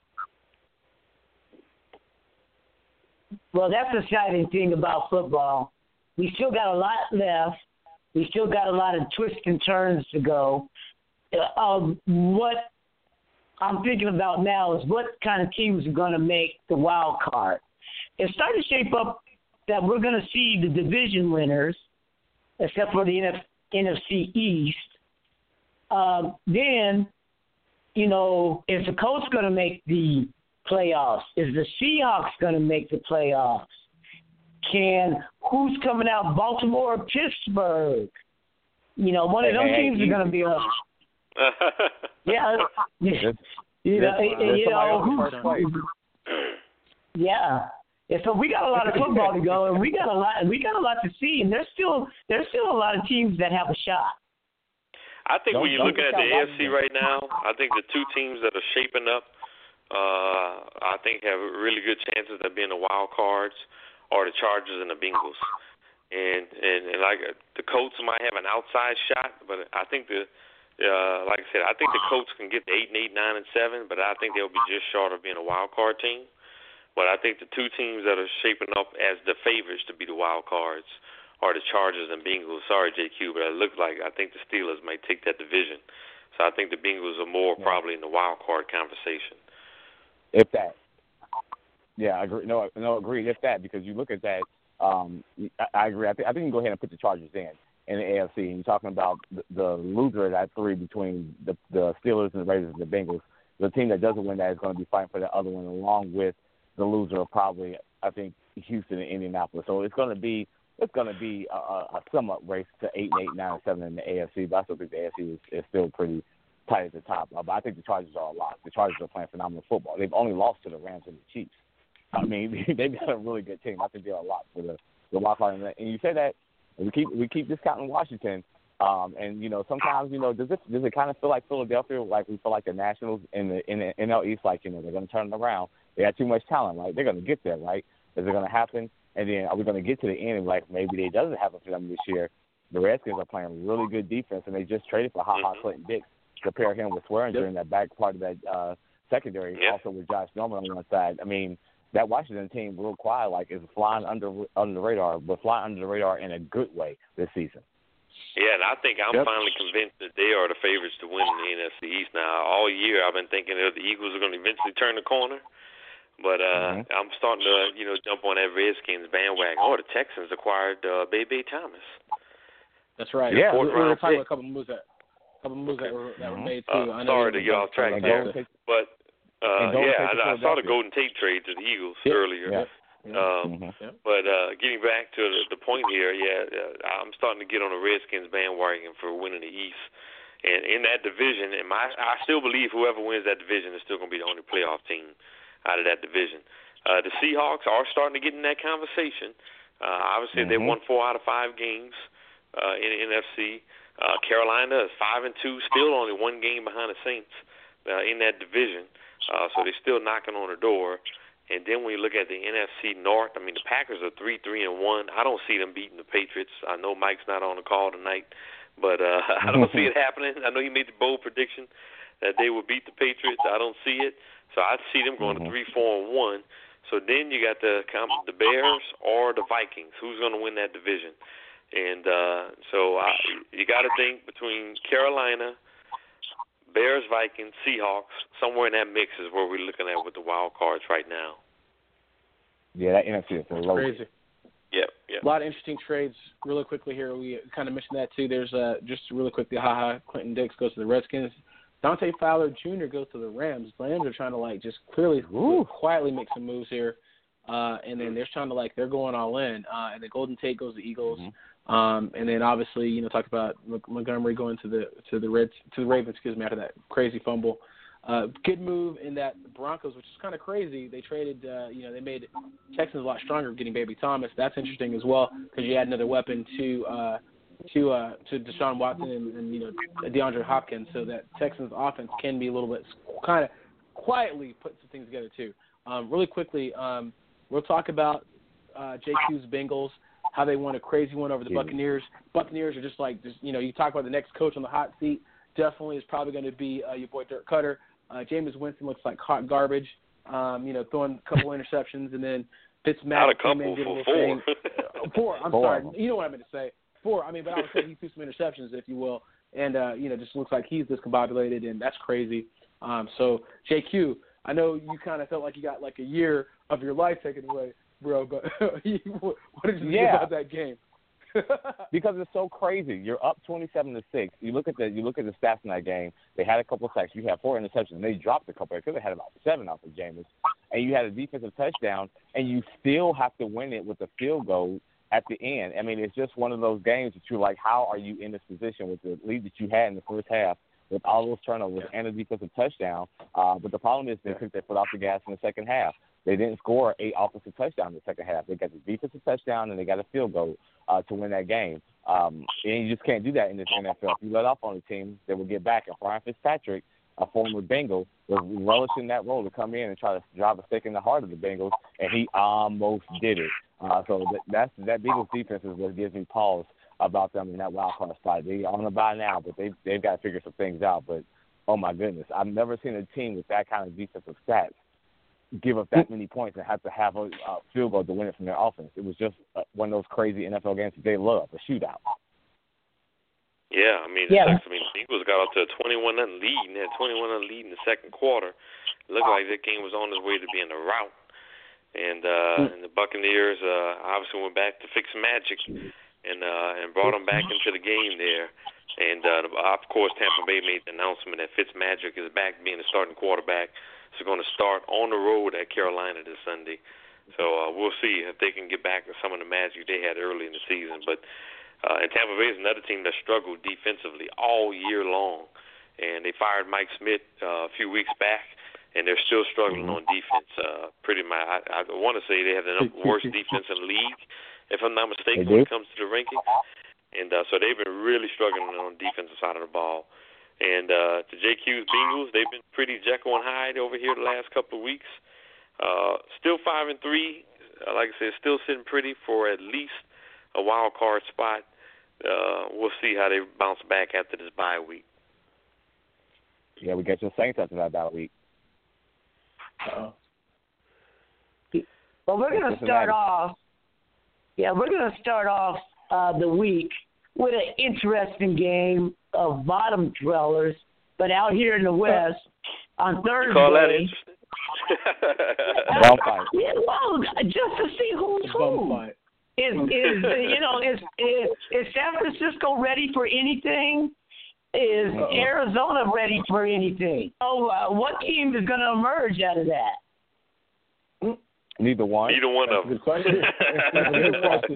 Well, that's the exciting thing about football. We still got a lot left. We still got a lot of twists and turns to go. Uh, um, what I'm thinking about now is what kind of teams are going to make the wild card. It's starting to shape up that we're going to see the division winners, except for the N F C East. Um, then, you know, is the Colts going to make the playoffs? Is the Seahawks going to make the playoffs? Can who's coming out? Baltimore or Pittsburgh? You know, one of those teams is going to be a yeah. This, you know, this, and, you know who's, yeah. And so we got a lot of football to go, and we got a lot. We got a lot to see, and there's still there's still a lot of teams that have a shot. I think don't, when you're looking at the A F C right right now, I think the two teams that are shaping up, uh, I think have really good chances of being the wild cards are the Chargers and the Bengals. And and, and like the Colts might have an outside shot, but I think the uh, like I said, I think the Colts can get to eight and eight, nine and seven, but I think they'll be just short of being a wild card team. But I think the two teams that are shaping up as the favorites to be the wild cards are the Chargers and Bengals. Sorry, J Q, but it looks like I think the Steelers might take that division. So I think the Bengals are more yeah. probably in the wild card conversation. If that. Yeah, I agree. No, no, agreed. If that, because you look at that, um, I, I agree. I think, I think you can go ahead and put the Chargers in in the A F C. And you're talking about the, the loser of that three between the, the Steelers and the Raiders and the Bengals. The team that doesn't win that is going to be fighting for the other one, along with the loser of probably, I think, Houston and Indianapolis. So it's going to be it's going to be a, a somewhat race to eight and eight, nine and seven in the A F C. But I still think the A F C is, is still pretty tight at the top. Uh, but I think the Chargers are a lock. The Chargers are playing phenomenal football. They've only lost to the Rams and the Chiefs. I mean, they've got a really good team. I think they're a lot for the the wild card. And you say that we keep we keep discounting Washington. Um, and you know, sometimes you know, does it does it kind of feel like Philadelphia, like we feel like the Nationals in the in the N L East, like you know, they're going to turn it around. They have too much talent, right? They're going to get there, right? Is it going to happen? And then are we going to get to the end and like maybe it doesn't happen for them this year? The Redskins are playing really good defense, and they just traded for HaHa Clinton Dix to pair him with Swearinger yep. in that back part of that uh, secondary, yep. also with Josh Norman on one side. I mean, that Washington team, real quiet, like is flying under under the radar, but flying under the radar in a good way this season. Yeah, and I think I'm yep. finally convinced that they are the favorites to win the N F C East now. All year I've been thinking that the Eagles are going to eventually turn the corner. But uh, mm-hmm. I'm starting to, you know, jump on that Redskins bandwagon. Oh, the Texans acquired uh, Bebe Thomas. That's right. Yeah, we, we were talking about a couple of moves that, couple of moves that were, that were made, too. Uh, I know sorry to get off track there. But, uh, yeah, I, I saw the Golden Tate trade to the Eagles yeah. earlier. Yeah. Um, mm-hmm. But uh, getting back to the, the point here, yeah, uh, I'm starting to get on the Redskins bandwagon for winning the East. And in that division, and my, I still believe whoever wins that division is still going to be the only playoff team out of that division. Uh, the Seahawks are starting to get in that conversation. Uh, obviously, mm-hmm. they won four out of five games uh, in the N F C. Uh, Carolina is five and two, still only one game behind the Saints uh, in that division. Uh, so they're still knocking on the door. And then when you look at the N F C North, I mean, the Packers are three, three, and one. I don't see them beating the Patriots. I know Mike's not on the call tonight, but uh, I don't see it happening. I know he made the bold prediction that they would beat the Patriots. I don't see it. So I see them going mm-hmm. to three, four, and one. So then you got the the Bears or the Vikings. Who's going to win that division? And uh, so uh, you got to think between Carolina, Bears, Vikings, Seahawks. Somewhere in that mix is where we're looking at with the wild cards right now. Yeah, that N F C is loaded. Crazy. Yep, yep. A lot of interesting trades. Really quickly here, we kind of mentioned that too. There's uh, just really quickly, haha, Clinton Dix goes to the Redskins. Dante Fowler Junior goes to the Rams. The Rams are trying to like just clearly Ooh. quietly make some moves here, uh, and then they're trying to like they're going all in. Uh, and then Golden Tate goes to the Eagles, mm-hmm. um, and then obviously you know talk about Montgomery going to the to the Reds to the Ravens. Excuse me, after that crazy fumble. Uh, good move in that the Broncos, which is kind of crazy. They traded, uh, you know, they made Texans a lot stronger getting Baby Thomas. That's interesting as well because you add another weapon to uh, to uh, to Deshaun Watson and, and you know DeAndre Hopkins, so that Texans offense can be a little bit kind of quietly put some things together too. Um, really quickly, um, we'll talk about uh, J Q's Bengals, how they won a crazy one over the yeah. Buccaneers. Buccaneers are just like, just, you know, you talk about the next coach on the hot seat. Definitely is probably going to be uh, your boy Dirk Cutter. Uh, Jameis Winston looks like hot garbage, um, you know, throwing a couple interceptions, and then Fitzmagic Not a couple, came in, did a little four. thing. Four, I'm Four. sorry. You know what I meant to say. Four. I mean, but I would say he threw some interceptions, if you will, and, uh, you know, just looks like he's discombobulated, and that's crazy. Um, so, J Q, I know you kind of felt like you got like a year of your life taken away, bro, but what did you yeah. think about that game? Because it's so crazy. You're up twenty-seven to six. You look at the you look at the stats in that game. They had a couple of sacks. You had four interceptions. And they dropped a couple. They could have had about seven off of Jameis. And you had a defensive touchdown, and you still have to win it with a field goal at the end. I mean, it's just one of those games that you're like, how are you in this position with the lead that you had in the first half with all those turnovers and a defensive touchdown? Uh, but the problem is they took their foot off the gas in the second half. They didn't score eight offensive touchdowns in the second half. They got the defensive touchdown, and they got a field goal uh, to win that game. Um, and you just can't do that in this N F L. If you let off on a team, they will get back. And Brian Fitzpatrick, a former Bengal, was relishing that role to come in and try to drive a stake in the heart of the Bengals, and he almost did it. Uh, so that, that's, that Bengals defense is what gives me pause about them in that wild card spot. They're on the bye now, but they've, they've got to figure some things out. But, oh, my goodness, I've never seen a team with that kind of defensive stats give up that many points and have to have a uh, field goal to win it from their offense. It was just uh, one of those crazy N F L games that they love, a shootout. Yeah, I mean, yeah. I mean, the Eagles got off to a twenty-one nothing lead and had twenty-one nothing lead in the second quarter. It looked like that game was on its way to being a rout. And, uh, and the Buccaneers uh, obviously went back to Fitzmagic and uh, and brought them back into the game there. And, uh, of course, Tampa Bay made the announcement that Fitzmagic is back being the starting quarterback. Is going to start on the road at Carolina this Sunday. So uh, we'll see if they can get back to some of the magic they had early in the season. But uh, and Tampa Bay is another team that struggled defensively all year long. And they fired Mike Smith uh, a few weeks back, and they're still struggling on defense. Uh, pretty much, I, I want to say they have the worst defense in the league, if I'm not mistaken, when it comes to the rankings. And uh, so they've been really struggling on the defensive side of the ball. And uh, to J Q's Bengals, they've been pretty Jekyll and Hyde over here the last couple of weeks. Uh, still five and three. Uh, like I said, still sitting pretty for at least a wild card spot. Uh, we'll see how they bounce back after this bye week. Yeah, we got your Saints after that bye week. Uh-oh. Well, we're going to start off. Yeah, we're going to start off uh, the week with an interesting game of bottom dwellers, but out here in the West on Thursday. You call that interesting? Bum fight. Yeah, well, just to see who's who. Is is you know is, is is San Francisco ready for anything? Is Uh-oh. Arizona ready for anything? So, uh, what team is going to emerge out of that? Neither one. Neither one of them. Good question. Good question.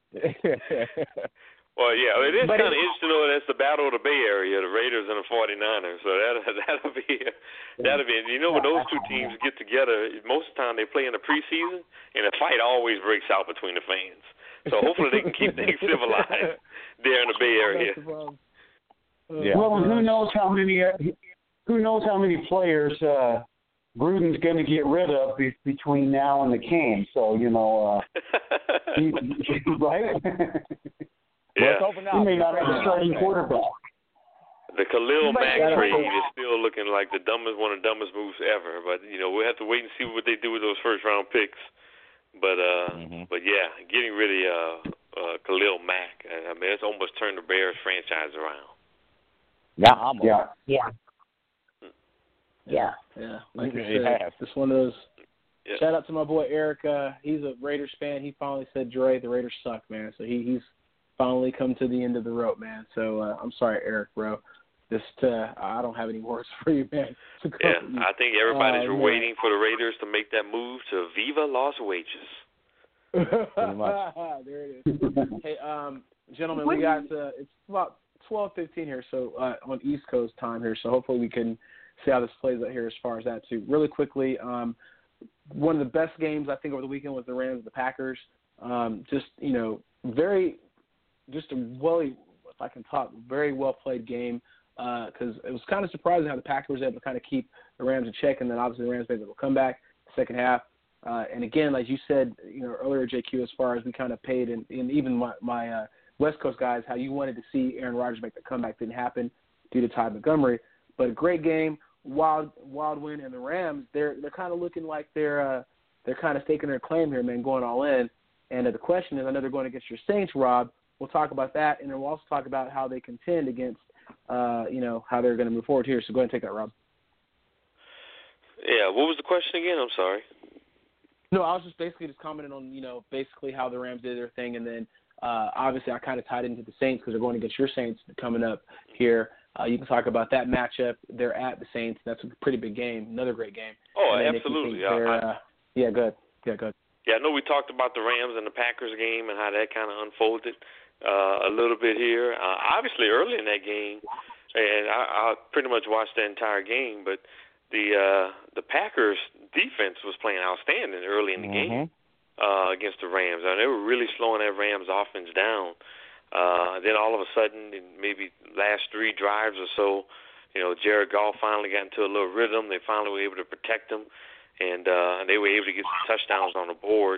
Well, yeah, it is kind of interesting though. That's the battle of the Bay Area, the Raiders and the forty-niners. So that that'll be that'll be. You know, when those two teams get together, most of the time they play in the preseason, and a fight always breaks out between the fans. So hopefully they can keep things civilized there in the Bay Area. Yeah. Well, and who knows how many who knows how many players uh, Gruden's going to get rid of be- between now and the game. So you know, uh, he, right? Yeah. He may not have a starting quarterback. The Khalil Mack trade is still looking like the dumbest, one of the dumbest moves ever. But you know, we'll have to wait and see what they do with those first round picks. But uh, mm-hmm. but yeah, getting rid of uh, uh, Khalil Mack, I mean, it's almost turned the Bears franchise around. Yeah, almost. Yeah. Yeah. Yeah. Yeah. Like I said, it's one of those. Yeah. Shout out to my boy Eric. Uh, he's a Raiders fan. He finally said, Dre, the Raiders suck, man. So he, he's finally come to the end of the rope, man. So uh, I'm sorry, Eric, bro. Just uh, I don't have any words for you, man. Yeah, I think everybody's uh, waiting for the Raiders to make that move to Viva Las Wages. There it is. Hey, um, gentlemen, we got uh, it's about twelve fifteen here, so uh, on East Coast time here. So hopefully we can see how this plays out here as far as that too. Really quickly, um, one of the best games I think over the weekend was the Rams and the Packers. Um, just you know, very, just a really, if I can talk, very well played game. Because uh, it was kind of surprising how the Packers were able to kind of keep the Rams in check, and then obviously the Rams made them come back second half. Uh, and again, like you said, you know earlier, J Q, as far as we kind of paid, and, and even my, my uh, West Coast guys, how you wanted to see Aaron Rodgers make the comeback didn't happen due to Ty Montgomery. But a great game, wild wild win, and the Rams they're they're kind of looking like they're uh, they're kind of staking their claim here, man, going all in. And uh, the question is, I know they're going against your Saints, Rob. We'll talk about that, and then we'll also talk about how they contend against. Uh, you know, how they're going to move forward here. So go ahead and take that, Rob. Yeah, what was the question again? I'm sorry. No, I was just basically just commenting on, you know, basically how the Rams did their thing. And then uh, obviously I kind of tied into the Saints because they're going against your Saints coming up here. Uh, you can talk about that matchup. They're at the Saints. That's a pretty big game, another great game. Oh, absolutely. I, uh, yeah, good. Yeah, good. Yeah, I know we talked about the Rams and the Packers game and how that kind of unfolded. Uh, a little bit here. Uh, obviously, early in that game, and I, I pretty much watched the entire game, but the uh, the Packers defense was playing outstanding early in the mm-hmm. game uh, against the Rams. I mean, they were really slowing that Rams offense down. Uh, then all of a sudden, in maybe last three drives or so, you know, Jared Goff finally got into a little rhythm. They finally were able to protect him, and uh, they were able to get some touchdowns on the board.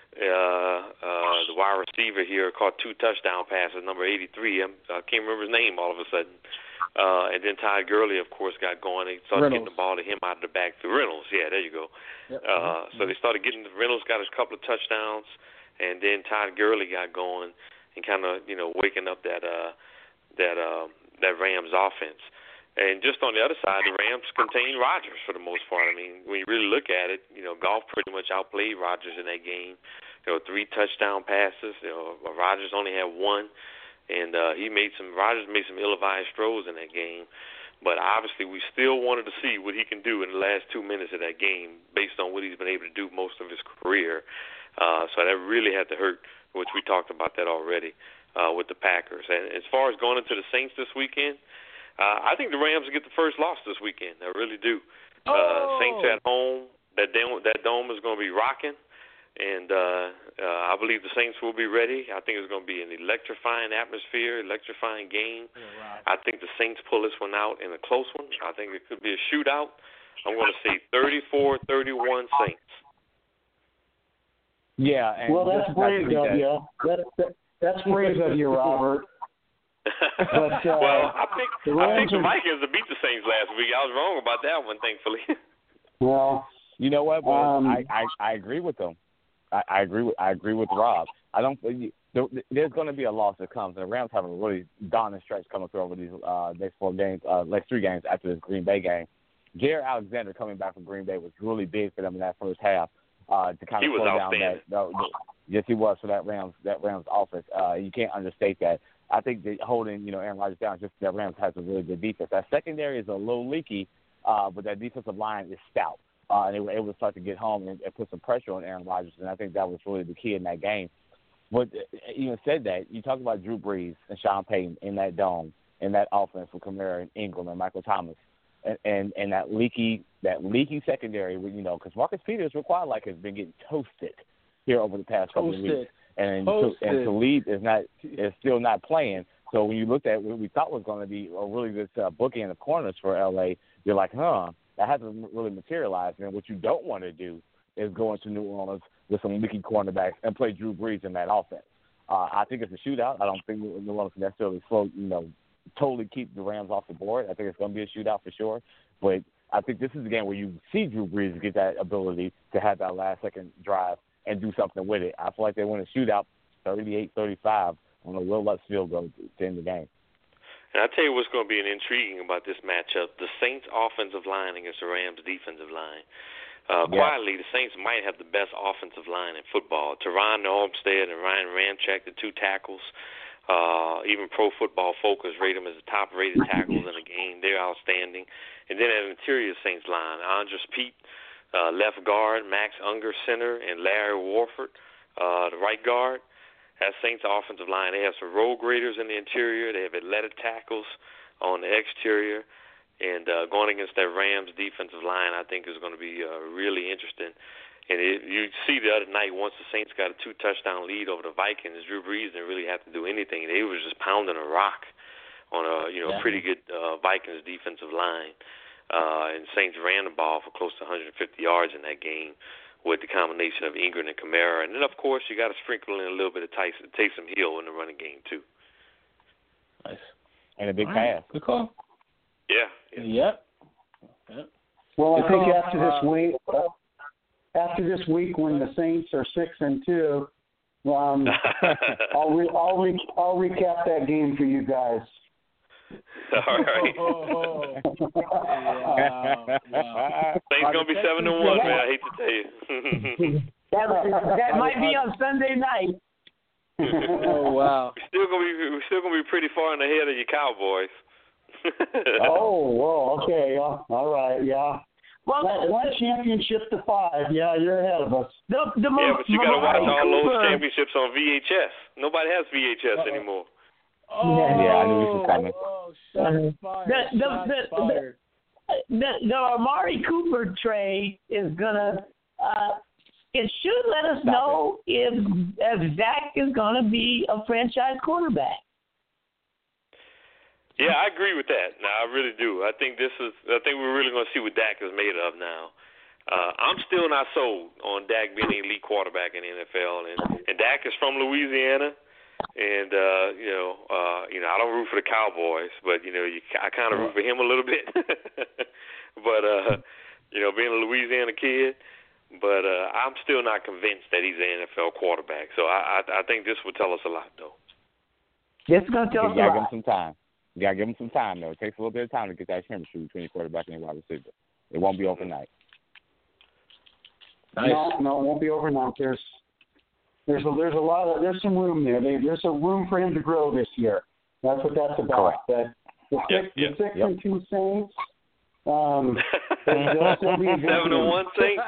Uh, uh, the wide receiver here caught two touchdown passes, number eighty-three. I'm, I can't remember his name all of a sudden. Uh, and then Todd Gurley, of course, got going. They started Reynolds. getting the ball to him out of the backfield. Reynolds, yeah, there you go. Yep. Uh, so they started getting – Reynolds got a couple of touchdowns, and then Todd Gurley got going and kind of, you know, waking up that uh, that uh, that Rams offense. And just on the other side, the Rams contained Rodgers for the most part. I mean, when you really look at it, you know, Goff pretty much outplayed Rodgers in that game. You know, three touchdown passes. You know, Rodgers only had one, and uh, he made some. Rodgers made some ill-advised throws in that game. But obviously, we still wanted to see what he can do in the last two minutes of that game, based on what he's been able to do most of his career. Uh, so that really had to hurt, which we talked about that already uh, with the Packers. And as far as going into the Saints this weekend. Uh, I think the Rams will get the first loss this weekend. I really do. Uh, oh. Saints at home. That dome, that dome is going to be rocking, and uh, uh, I believe the Saints will be ready. I think it's going to be an electrifying atmosphere, electrifying game. Yeah, right. I think the Saints pull this one out in a close one. I think it could be a shootout. I'm going to say thirty-four thirty-one Saints. Yeah. And well, that's brave of you. That, that, that's brave of you, Robert. But, uh, well, I picked the I picked the are... Vikings to beat the Saints last week. I was wrong about that one, thankfully. Well, you know what? Well, um, I, I I agree with them. I, I agree with I agree with Rob. I don't. There, there's going to be a loss that comes, and the Rams have a really dominant stretch coming through over these uh, next four games, uh, next three games after this Green Bay game. Jared Alexander coming back from Green Bay was really big for them in that first half uh, to kind he of was slow down that. Uh, yes, he was for that Rams that Rams offense. Uh, you can't understate that. I think that holding, you know, Aaron Rodgers down, just that Rams has a really good defense. That secondary is a little leaky, uh, but that defensive line is stout. Uh, and they were able to start to get home and, and put some pressure on Aaron Rodgers, and I think that was really the key in that game. But even said that, you talk about Drew Brees and Sean Payton in that dome, in that offense with Kamara and Ingram and Michael Thomas, and, and, and that leaky that leaky secondary, you know, because Marcus Peters, required like has been getting toasted here over the past couple of weeks. And to, and Talib is not is still not playing. So when you looked at what we thought was going to be a really good uh, bookend of corners for L A, you're like, huh, that hasn't really materialized. And what you don't want to do is go into New Orleans with some leaky cornerbacks and play Drew Brees in that offense. Uh, I think it's a shootout. I don't think New Orleans can necessarily slow, you know, totally keep the Rams off the board. I think it's going to be a shootout for sure. But I think this is the game where you see Drew Brees get that ability to have that last second drive and do something with it. I feel like they win a shootout thirty-eight thirty-five on a Will Lutz field goal to end the game. And I'll tell you what's going to be intriguing about this matchup, the Saints' offensive line against the Rams' defensive line. Uh, Yeah. Quietly, the Saints might have the best offensive line in football. Teron Armstead and Ryan Ramczyk, the two tackles. Uh, even Pro Football Focus rate them as the top-rated tackles in the game. They're outstanding. And then at interior Saints line, Andres Pete, uh, left guard, Max Unger, center, and Larry Warford, uh, the right guard. That Saints offensive line, they have some road graders in the interior. They have athletic tackles on the exterior. And uh, going against that Rams defensive line, I think is going to be uh, really interesting. And it, you see the other night, once the Saints got a two-touchdown lead over the Vikings, Drew Brees didn't really have to do anything. They were just pounding a rock on a you know yeah. pretty good uh, Vikings defensive line. Uh, and Saints ran the ball for close to one hundred fifty yards in that game with the combination of Ingram and Kamara. And then, of course, you got to sprinkle in a little bit of Tyson, Taysom Hill in the running game, too. Nice. And a big All right. pass. Good call. Yeah. yeah. Yep. Yep. Well, I Good think call. after this Uh, week, after this week when the Saints are six and two, um, I'll re- I'll re- I'll recap that game for you guys. All right. Oh, wow. Wow. Saints going to be seven to one, man. I hate to tell you. That, that might be on Sunday night. Oh, wow. We're still gonna be we're still gonna be pretty far in the head of your Cowboys. Oh, well, okay, yeah, all right, yeah. Well, One, one championship to five. Yeah, you're ahead of us. the, the Yeah, but you got to watch Amari all those Cooper- championships on V H S. Nobody has V H S Uh-oh. anymore. Oh, Yeah, I knew this was coming. Oh, shots fired. The- the- shots the- fired. the the Amari Cooper trade is gonna uh it should let us Stop know if if Zach is gonna be a franchise quarterback. Yeah, I agree with that. No, I really do. I think this is. I think we're really going to see what Dak is made of now. Uh, I'm still not sold on Dak being an elite quarterback in the N F L, and and Dak is from Louisiana, and uh, you know, uh, you know, I don't root for the Cowboys, but you know, you, I kind of root for him a little bit. But uh, you know, being a Louisiana kid, but uh, I'm still not convinced that he's an N F L quarterback. So I, I, I think this will tell us a lot, though. This is gonna tell us You a gotta give him lot. some time. You gotta give him some time, though. It takes a little bit of time to get that chemistry between the quarterback and the wide receiver. It won't be overnight. Nice. No, no, it won't be overnight. There's there's a there's a lot of there's some room there. They, there's a room for him to grow this year. That's what that's about. That the Yep, six, yep. the six Yep. and two Saints. Um, they'll still be a good Seven to team. one Saints.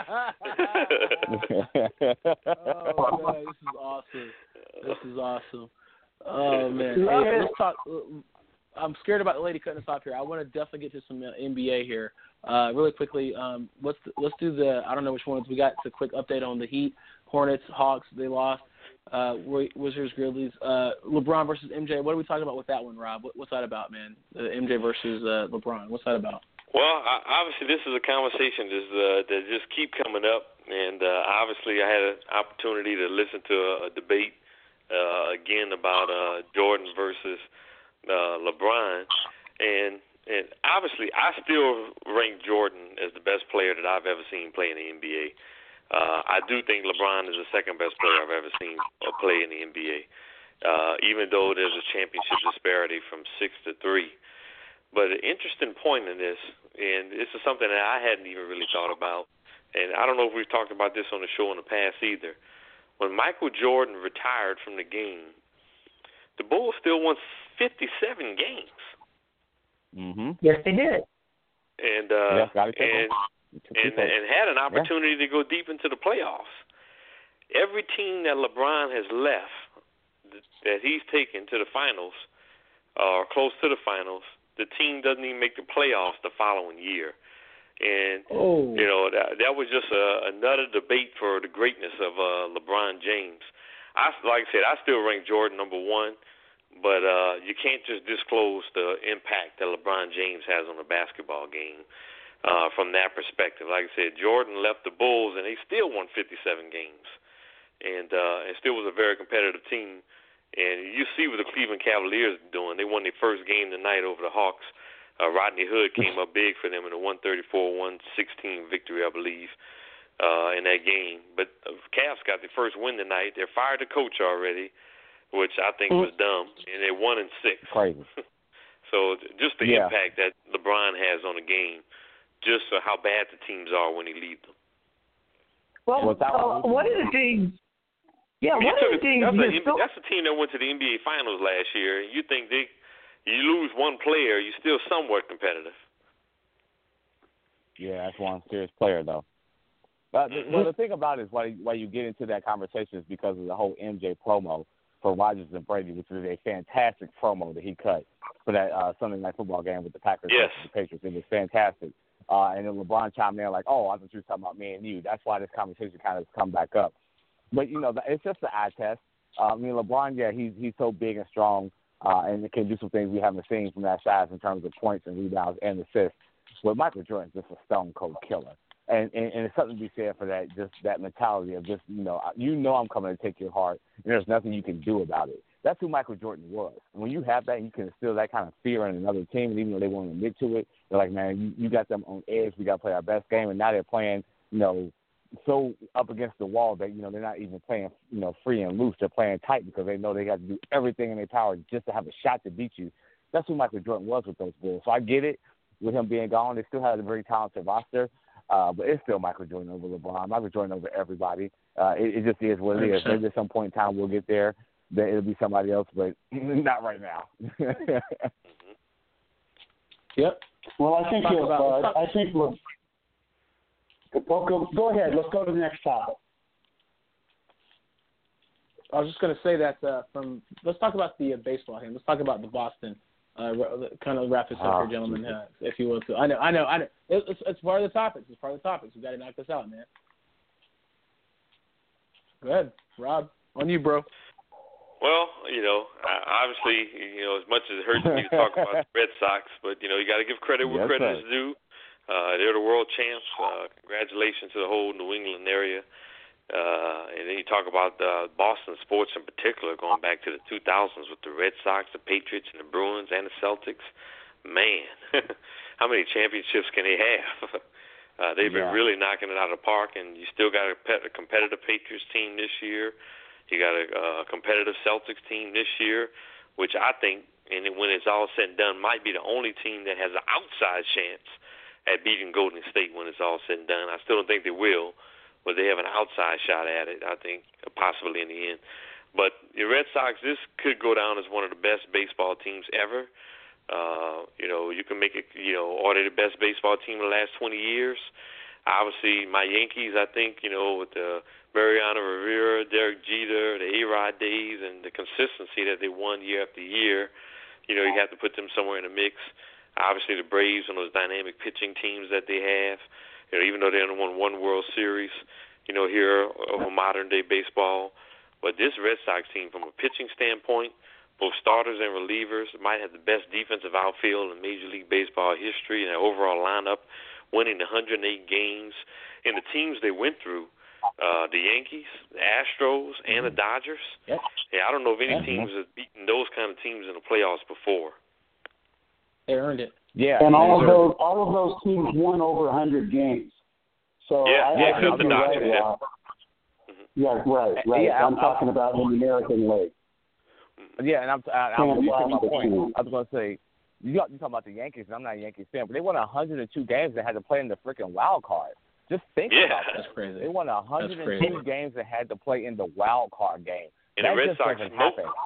Oh, man, this is awesome. This is awesome. Oh, man. Hey, let's talk. I'm scared about the lady cutting us off here. I want to definitely get to some uh, N B A here. Uh, really quickly, um, let's let's do the, I don't know which ones. We got a quick update on the Heat, Hornets, Hawks. They lost. Uh, Wizards, Grizzlies. Uh, LeBron versus M J. What are we talking about with that one, Rob? What, what's that about, man? Uh, M J versus uh, LeBron. What's that about? Well, I, obviously, this is a conversation that's, uh, that just keep coming up, and uh, obviously, I had an opportunity to listen to a, a debate uh, again about uh, Jordan versus uh, LeBron, and and obviously, I still rank Jordan as the best player that I've ever seen play in the N B A. Uh, I do think LeBron is the second best player I've ever seen play in the N B A, uh, even though there's a championship disparity from six to three. But an interesting point in this, and this is something that I hadn't even really thought about, and I don't know if we've talked about this on the show in the past either. When Michael Jordan retired from the game, the Bulls still won fifty-seven games. Mm-hmm. Yes, they did. And uh, Yes, got it. and and, and had an opportunity to go deep into the playoffs. Every team that LeBron has left, that he's taken to the finals, or close to the finals, the team doesn't even make the playoffs the following year. And, oh. you know, that, that was just a, another debate for the greatness of uh, LeBron James. I, like I said, I still rank Jordan number one, but uh, you can't just disclose the impact that LeBron James has on the basketball game. Uh, from that perspective, like I said, Jordan left the Bulls and they still won fifty-seven games, and uh, and still was a very competitive team. And you see what the Cleveland Cavaliers are doing. They won their first game tonight over the Hawks. Uh, Rodney Hood came up big for them in a one thirty-four one sixteen victory, I believe, uh, in that game. But uh, Cavs got their first win tonight. They fired the coach already, which I think was dumb, and they won in six. Crazy. So just the Yeah. impact that LeBron has on the game. Just for how bad the teams are when he leads them. Well, uh, one of the things. Yeah, I mean, one of the things. That's, a, still, that's a team that went to the N B A Finals last year. You think they, you lose one player, you're still somewhat competitive. Yeah, that's one serious player though. But the, well, the thing about it is why why you get into that conversation is because of the whole M J promo for Rodgers and Brady, which is a fantastic promo that he cut for that uh, Sunday Night Football game with the Packers yes. versus the Patriots. It was fantastic. Uh, and then LeBron chimed in like, "Oh, I thought you were talking about me and you." That's why this conversation kind of come back up. But you know, it's just an eye test. Uh, I mean, LeBron, yeah, he's he's so big and strong, uh, and can do some things we haven't seen from that size in terms of points and rebounds and assists. But Michael Jordan's just a stone cold killer. And, and and it's something to be said for that, just that mentality of just, you know, you know I'm coming to take your heart, and there's nothing you can do about it. That's who Michael Jordan was. When you have that, you can instill that kind of fear in another team, and even though they won't admit to it, they're like, man, you, you got them on edge. We got to play our best game, and now they're playing, you know, so up against the wall that, you know, they're not even playing, you know, free and loose. They're playing tight because they know they got to do everything in their power just to have a shot to beat you. That's who Michael Jordan was with those Bulls. So I get it with him being gone. They still had a very talented roster. Uh, but it's still Michael Jordan over LeBron. Michael Jordan over everybody. Uh, it, it just is what it is. Maybe at some point in time we'll get there. That it'll be somebody else, but not right now. Yep. Well, I think you'll, uh, I think we'll, well, go, go ahead. Let's go to the next topic. I was just going to say that uh, from let's talk about the uh, baseball game. Let's talk about the Boston. Uh, kind of wrap this up oh, here, gentlemen, uh, if you will. To. I know, I know, I know. It's, it's part of the topics. It's part of the topics. We got to knock this out, man. Go ahead, Rob. On you, bro. Well, you know, obviously, you know, as much as it hurts me to talk about the Red Sox, but you know, you got to give credit where yes, credit sir. is due. Uh, they're the world champs. Uh, congratulations to the whole New England area. Uh, and then you talk about uh, Boston sports in particular, going back to the two thousands with the Red Sox, the Patriots, and the Bruins, and the Celtics. Man, how many championships can they have? uh, they've yeah. been really knocking it out of the park, and you still got a, a competitive Patriots team this year. You got a uh, competitive Celtics team this year, which I think, and when it's all said and done, might be the only team that has an outside chance at beating Golden State when it's all said and done. I still don't think they will. But they have an outside shot at it, I think, possibly in the end. But the Red Sox, this could go down as one of the best baseball teams ever. Uh, you know, you can make it, you know, are they the best baseball team in the last twenty years? Obviously, my Yankees, I think, you know, with the Mariano Rivera, Derek Jeter, the A-Rod days, and the consistency that they won year after year, you know, you have to put them somewhere in the mix. Obviously, the Braves and those dynamic pitching teams that they have. You know, even though they only won one World Series, you know, here over modern-day baseball. But this Red Sox team, from a pitching standpoint, both starters and relievers, might have the best defensive outfield in Major League Baseball history, and their overall lineup, winning one hundred eight games. And the teams they went through, uh, the Yankees, the Astros, and the Dodgers. Yep. Yeah, I don't know if any yep. teams have beaten those kind of teams in the playoffs before. They earned it. Yeah, and all of those all of those teams won over a hundred games. So yeah, I, yeah, I think the you're Dodgers, right, yeah. Rob. Yeah, right, right. Yeah, I'm, I'm talking about in the American League. Yeah, and I'm I, I, I'm using my point. I was going to say, you got you talking about the Yankees, and I'm not a Yankees fan, but they won one hundred two games and had to play in the freaking wild card. Just think yeah. about that. That's crazy. They won one hundred two games and had to play in the wild card game. And that the Red just Sox doesn't smoked happen.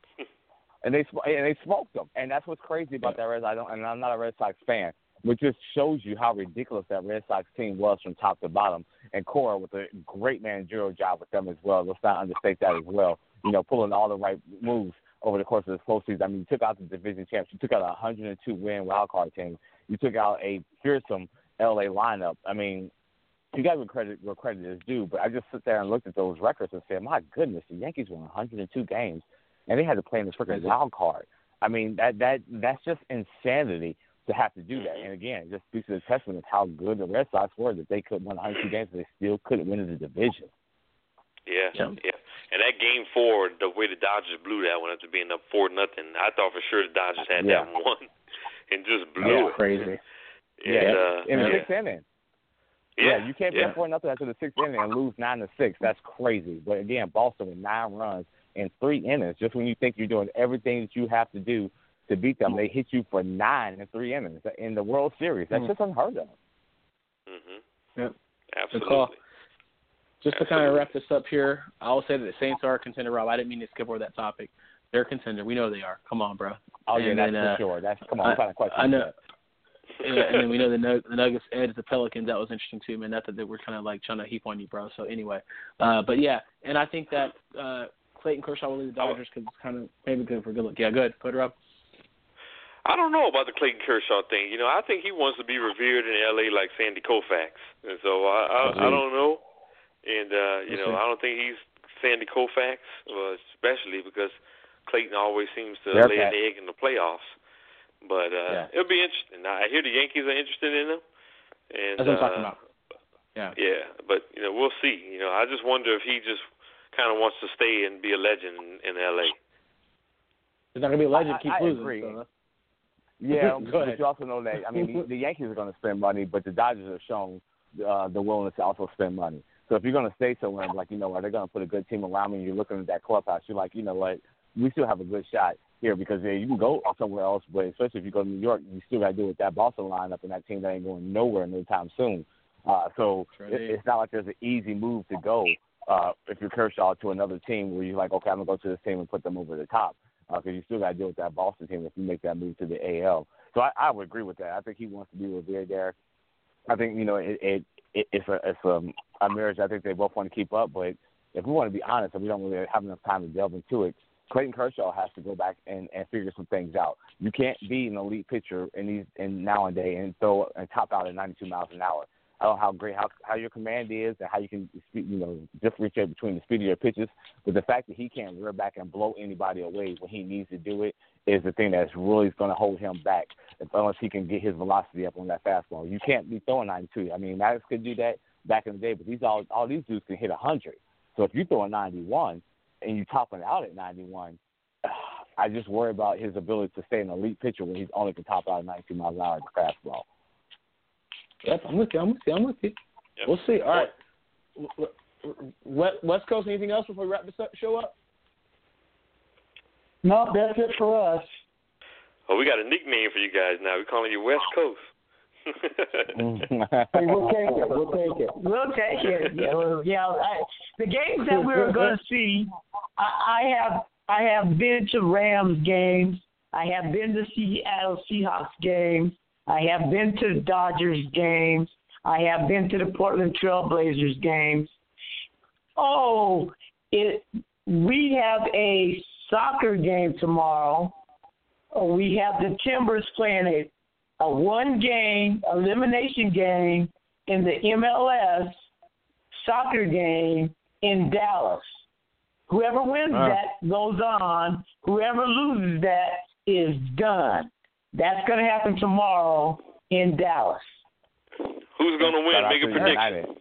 And they and they smoked them, and that's what's crazy about that Red Sox. I don't, and I'm not a Red Sox fan, which just shows you how ridiculous that Red Sox team was from top to bottom. And Cora with a great managerial job with them as well. Let's not understate that as well. You know, pulling all the right moves over the course of this postseason. I mean, you took out the division champs. You took out a one hundred two win wild card team. You took out a fearsome L A lineup. I mean, you got to credit where credit is due. But I just sit there and looked at those records and said, my goodness, the Yankees won one hundred two games. And they had to play in this freaking wild card. I mean, that that that's just insanity to have to do that. And again, it just speaks to the testament of how good the Red Sox were that they could win one hundred two games, but they still couldn't win the division. Yeah, yeah, yeah. And that game four, the way the Dodgers blew that one after being up four nothing, I thought for sure the Dodgers had yeah. that one and just blew yeah. it. Crazy. And, yeah, uh, in the yeah. sixth inning. Yeah, yeah, you can't be yeah. up four nothing after the sixth inning and lose nine to six. That's crazy. But again, Boston with nine runs in three innings, just when you think you're doing everything that you have to do to beat them, they hit you for nine in three innings in the World Series. That's mm. just unheard of. Mhm. Yep. Absolutely. just to kind of wrap this up here, I'll say that the Saints are a contender, Rob. I didn't mean to skip over that topic. They're a contender. We know they are. Come on, bro. Oh, yeah, and that's then, for uh, sure. That's Come on, what kind of question I know. That? Yeah, and then we know the, Nug- the Nuggets edged the Pelicans. That was interesting too, man. Not that they were kind of like trying to heap on you, bro. So anyway, uh, but yeah, and I think that uh, Clayton Kershaw will leave the Dodgers because it's kind of maybe good for good look. Yeah, good. Put her up. I don't know about the Clayton Kershaw thing. You know, I think he wants to be revered in L A like Sandy Koufax, and so I I, I don't know. And uh, you know, I don't think he's Sandy Koufax, uh, especially because Clayton always seems to They're lay fat. an egg in the playoffs. But uh, yeah. it'll be interesting. Now, I hear the Yankees are interested in him. And, That's what I'm uh, talking about. Yeah. Yeah, but, you know, we'll see. You know, I just wonder if he just kind of wants to stay and be a legend in, in L A. He's not going to be a legend. I, Keep I losing. agree. So. Yeah, Go but ahead. you also know that, I mean, the, the Yankees are going to spend money, but the Dodgers have shown uh, the willingness to also spend money. So if you're going to stay somewhere, like, you know what, they're going to put a good team around me, and you're looking at that clubhouse, you're like, you know what, we still have a good shot here because yeah, you can go somewhere else, but especially if you go to New York, you still got to deal with that Boston lineup and that team that ain't going nowhere anytime soon. Uh, so right. it, it's not like there's an easy move to go uh, if you're Kershaw to another team where you're like, okay, I'm going to go to this team and put them over the top because uh, you still got to deal with that Boston team if you make that move to the A L. So I, I would agree with that. I think he wants to be revered there. I think, you know, it, it, it it's, a, it's a, a marriage I think they both want to keep up, but if we want to be honest and we don't really have enough time to delve into it, Clayton Kershaw has to go back and, and figure some things out. You can't be an elite pitcher in these in nowadays and throw and top out at ninety-two miles an hour. I don't know how great how how your command is and how you can you know differentiate between the speed of your pitches, but the fact that he can't rear back and blow anybody away when he needs to do it is the thing that's really going to hold him back unless he can get his velocity up on that fastball. You can't be throwing ninety-two. I mean, Maddox could do that back in the day, but these all all these dudes can hit one hundred. So if you throw a ninety-one and you topping out at ninety-one, I just worry about his ability to stay an elite pitcher when he's only can top out at ninety-two miles an hour at the fastball. Yep, I'm with you. I'm with you. I'm with you. Yep. We'll see. All right. West Coast, anything else before we wrap this up, show up? No, that's it for us. Oh, we got a nickname for you guys now. We're calling you West Coast. Hey, we'll take it. We'll take it. We'll take it. Yeah, well, yeah. I, the games that we're going to see, I, I have I have been to Rams games. I have been to Seattle Seahawks games. I have been to the Dodgers games. I have been to the Portland Trail Blazers games. Oh, it. We have a soccer game tomorrow. Oh, we have the Timbers playing a a one-game elimination game in the M L S soccer game in Dallas. Whoever wins wow. that goes on. Whoever loses that is done. That's going to happen tomorrow in Dallas. Who's going to win? Make a prediction.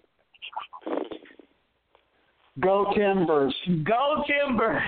Go Timbers. Go Timbers.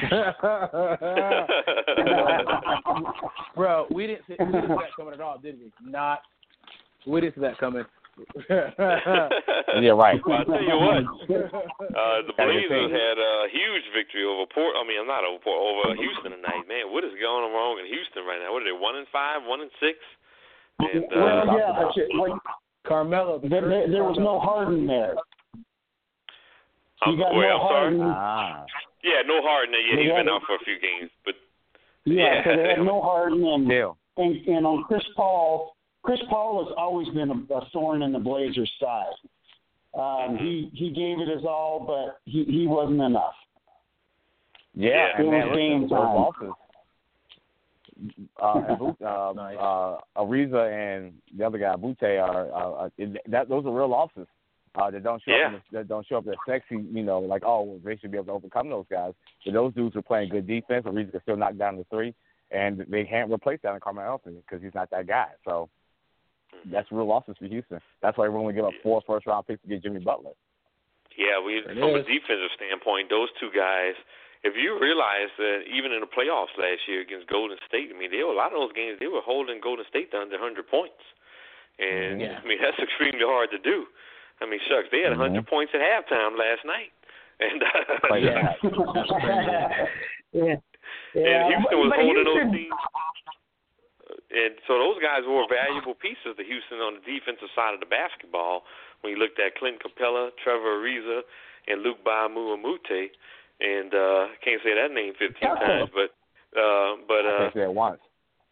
Bro, we didn't, see, we didn't see that coming at all, did we? Not. We didn't see that coming. Yeah, right. Well, I'll tell you what. Uh, the Blazers had a huge victory over Port. I mean, I'm not over Port, over Houston tonight, man. What is going on wrong in Houston right now? What are they? One and five, one and six. And, uh, well, yeah, but you, like, Carmelo. The there, there, there was no Harden there. You got wait, no I'm sorry. Harden. Ah. Yeah, no Harden. Yeah, he's Yeah, been they- out for a few games, but Yeah, yeah. so they had no Harden and, Deal. and and on Chris Paul. Chris Paul has always been a, a thorn in the Blazers' side. Um, he he gave it his all, but he, he wasn't enough. Yeah, Yeah. and It man, was game listen, those time. losses. Uh, and Boot- uh, Nice. uh, Ariza and the other guy, Butte, are uh, uh, that those are real losses. Uh, that don't show Yeah. up, that don't show up that sexy, you know, like oh they should be able to overcome those guys. But those dudes are playing good defense. Ariza can still knock down the three, and they can't replace that in Carmelo Anthony because he's not that guy. So that's real losses for Houston. That's why everyone would give up four first round picks to get Jimmy Butler. Yeah, we It from a is. defensive standpoint, those two guys. If you realize that even in the playoffs last year against Golden State, I mean, they were, a lot of those games they were holding Golden State to under one hundred points, and Yeah. I mean that's extremely hard to do. I mean, shucks, they had one hundred Mm-hmm. points at halftime last night, and uh, Like Yeah. yeah. and Yeah. Houston was But holding Houston- those teams. And so those guys were valuable pieces to Houston on the defensive side of the basketball. When you looked at Clint Capella, Trevor Ariza, and Luke Bamu Amute, and uh, I can't say that name fifteen times, but uh, but uh, I can't say it once.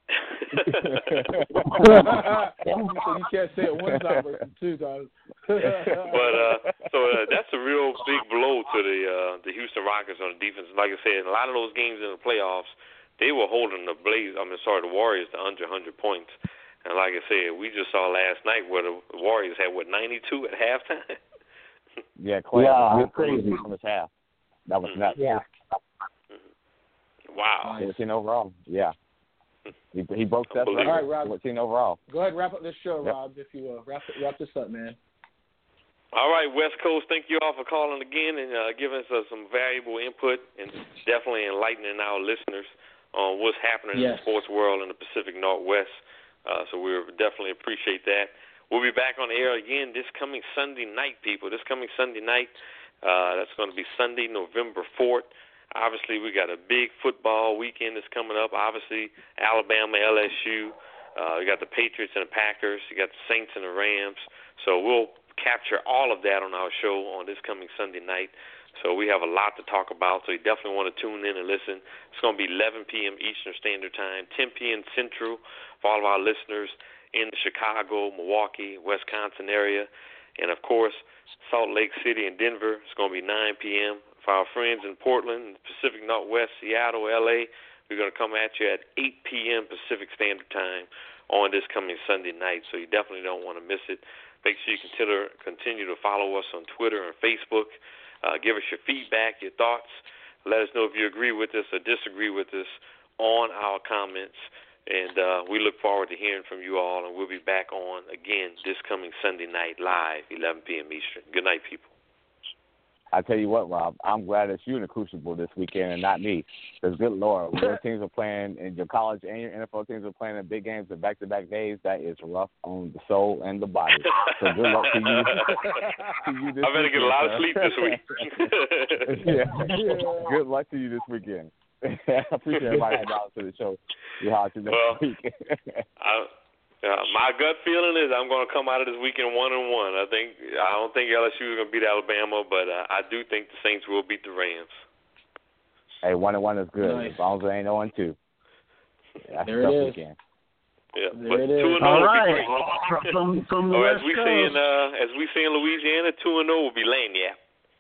So you can't say it one time or two times. But uh, so uh, that's a real big blow to the uh, the Houston Rockets on the defense. Like I said, a lot of those games in the playoffs, they were holding the Blaze. I mean, sorry, the Warriors to under one hundred points. And like I said, we just saw last night where the Warriors had what ninety-two at halftime. Yeah, Clay. Yeah, crazy from his half. That was nuts. Yeah. Wow. fourteen overall. Yeah. He he broke that record. All right, Rob. fourteen overall. Go ahead and wrap up this show, Yep. Rob, if you will. Wrap wrap this up, man. All right, West Coast, thank you all for calling again and uh, giving us uh, some valuable input and definitely enlightening our listeners on what's happening Yes. in the sports world in the Pacific Northwest. Uh, so we definitely appreciate that. We'll be back on the air again this coming Sunday night, people. This coming Sunday night, uh, that's going to be Sunday, November fourth. Obviously, we got a big football weekend that's coming up. Obviously, Alabama, L S U. Uh, we got the Patriots and the Packers. You got the Saints and the Rams. So we'll capture all of that on our show on this coming Sunday night. So we have a lot to talk about, so you definitely want to tune in and listen. It's going to be eleven p.m. Eastern Standard Time, ten p.m. Central for all of our listeners in the Chicago, Milwaukee, Wisconsin area. And, of course, Salt Lake City and Denver, it's going to be nine p.m. For our friends in Portland, Pacific Northwest, Seattle, L A, we're going to come at you at eight p.m. Pacific Standard Time on this coming Sunday night, so you definitely don't want to miss it. Make sure you consider, continue to follow us on Twitter and Facebook. Uh, give us your feedback, your thoughts. Let us know if you agree with us or disagree with us on our comments. And uh, we look forward to hearing from you all, and we'll be back on again this coming Sunday night live, eleven p.m. Eastern. Good night, people. I tell you what, Rob, I'm glad that you're in the Crucible this weekend and not me. Because, good Lord, when your teams are playing, and your college and your N F L teams are playing in big games and back-to-back days, that is rough on the soul and the body. So good luck to you. to you this I better weekend, get a lot sir. of sleep this week. yeah. Good luck to you this weekend. I appreciate everybody coming out to the show. You how to next Well, week. I, Uh, my gut feeling is I'm going to come out of this weekend one and one. I think I don't think L S U is going to beat Alabama, but uh, I do think the Saints will beat the Rams. Hey, one and one is good Nice. as long as it ain't zero and two. That's There a tough it is. weekend. Yeah, There but it is. two and All zero right. would be great. From, from the Or as West we say in Coast. uh, as we say in Louisiana, two and zero will be lagniappe.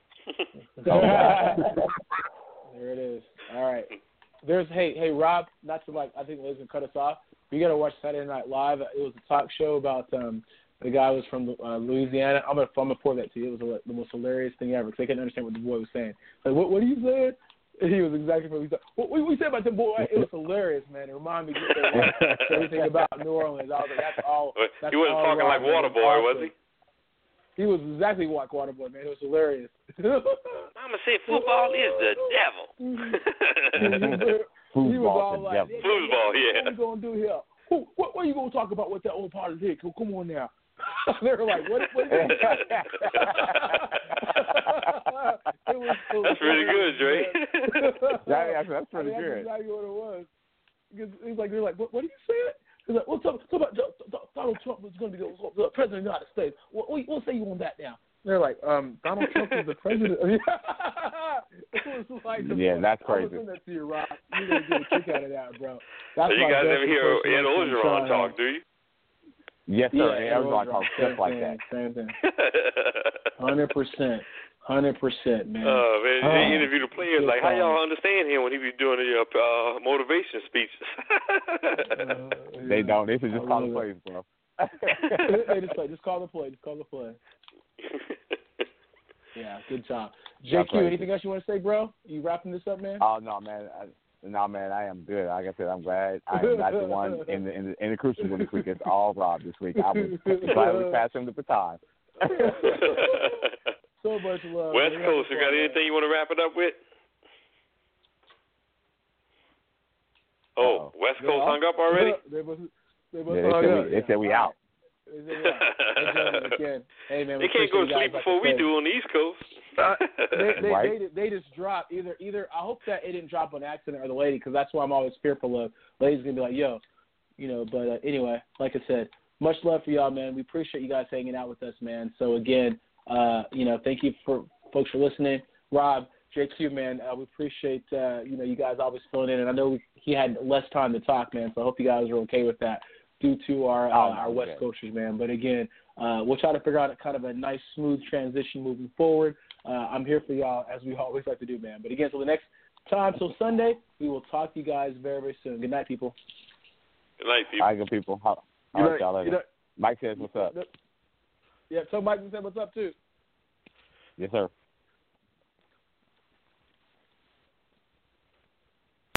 There it is. All right. There's hey hey Rob. Not to like I think Liz gonna cut us off. You gotta watch Saturday Night Live. It was a talk show about um the guy was from uh, Louisiana. I'm gonna I'm gonna pour that to you. It was the most hilarious thing ever because they couldn't understand what the boy was saying. Like what what are you saying? And he was exactly what he said. What what you said about the boy? It was hilarious, man. It reminded me just of everything about New Orleans. I was like, that's all. That's he wasn't all talking Rob, like man. Waterboy, Awesome. was he? He was exactly like Waterboy, man. It was hilarious. Mama said football is the devil. He was all the like, devil. yeah, Foosball, yeah. What are you gonna do here? Who, what, what are you gonna talk about with that old politics? Come on now. They were like, what? what is that? It was so That's pretty good, Dre. Yeah, that's, that's pretty I mean, good. That's exactly what it was. Because he's like, they're like, what, what are you saying? He's like, well, talk, talk about Donald Trump was going to be the, the president of the United States. What, what, what say you on that now? They're like, um, Donald Trump is the president. It was like the, Yeah, that's I crazy. will send that to you, Rob. You're going to get a kick out of that, bro. That's So you my guys best ever hear impression Ed of Ogeron Sean talk, Hannity. do you? Yes, sir. Yeah, Everyone Ed talks Ogeron. just like Same that. thing, Same thing. Hundred percent. Hundred percent, man. Uh, man, Oh, they interview the players good like, how time. y'all understand him when he be doing the uh, motivation speeches? Uh, They yeah. don't. They should I just call the love plays, bro. They just play. Just call the play. Just call the play. Yeah, good job. J That's Q, right. anything else you want to say, bro? You wrapping this up, man? Oh no, man. I, no, man. I am good. Like I said, I'm glad I am not the one in the in the, in the crucible this week. It's all Rob this week. I was glad we passed him the baton. So much love. West man. Coast, you got anything you want to wrap it up with? Oh, Uh-oh. West They Coast all- hung up already? They must, they must Yeah, they hung said up. we, they said we out. They said we out. They can. Hey, man, we They can't go to appreciate sleep you guys, like before I we said. do on the East Coast. they, they, Right. they, they just dropped either either. I hope that it didn't drop on accident or the lady, because that's why I'm always fearful of. Lady's gonna be like, yo, you know. But uh, anyway, like I said, much love for y'all, man. We appreciate you guys hanging out with us, man. So again, uh, you know, thank you for folks for listening. Rob, J Q, man, uh, we appreciate uh, you know you guys always filling in, and I know we, he had less time to talk, man. So I hope you guys are okay with that due to our uh, oh, our West okay. Coasters, man. But again, uh, we'll try to figure out a kind of a nice, smooth transition moving forward. Uh, I'm here for y'all as we always like to do, man. But again, till the next time, till Sunday, we will talk to you guys very, very soon. Good night, people. Good night, people. All right, good people. All right, y'all later. Mike says what's up. Yeah, tell Mike to say what's up too. Yes, sir.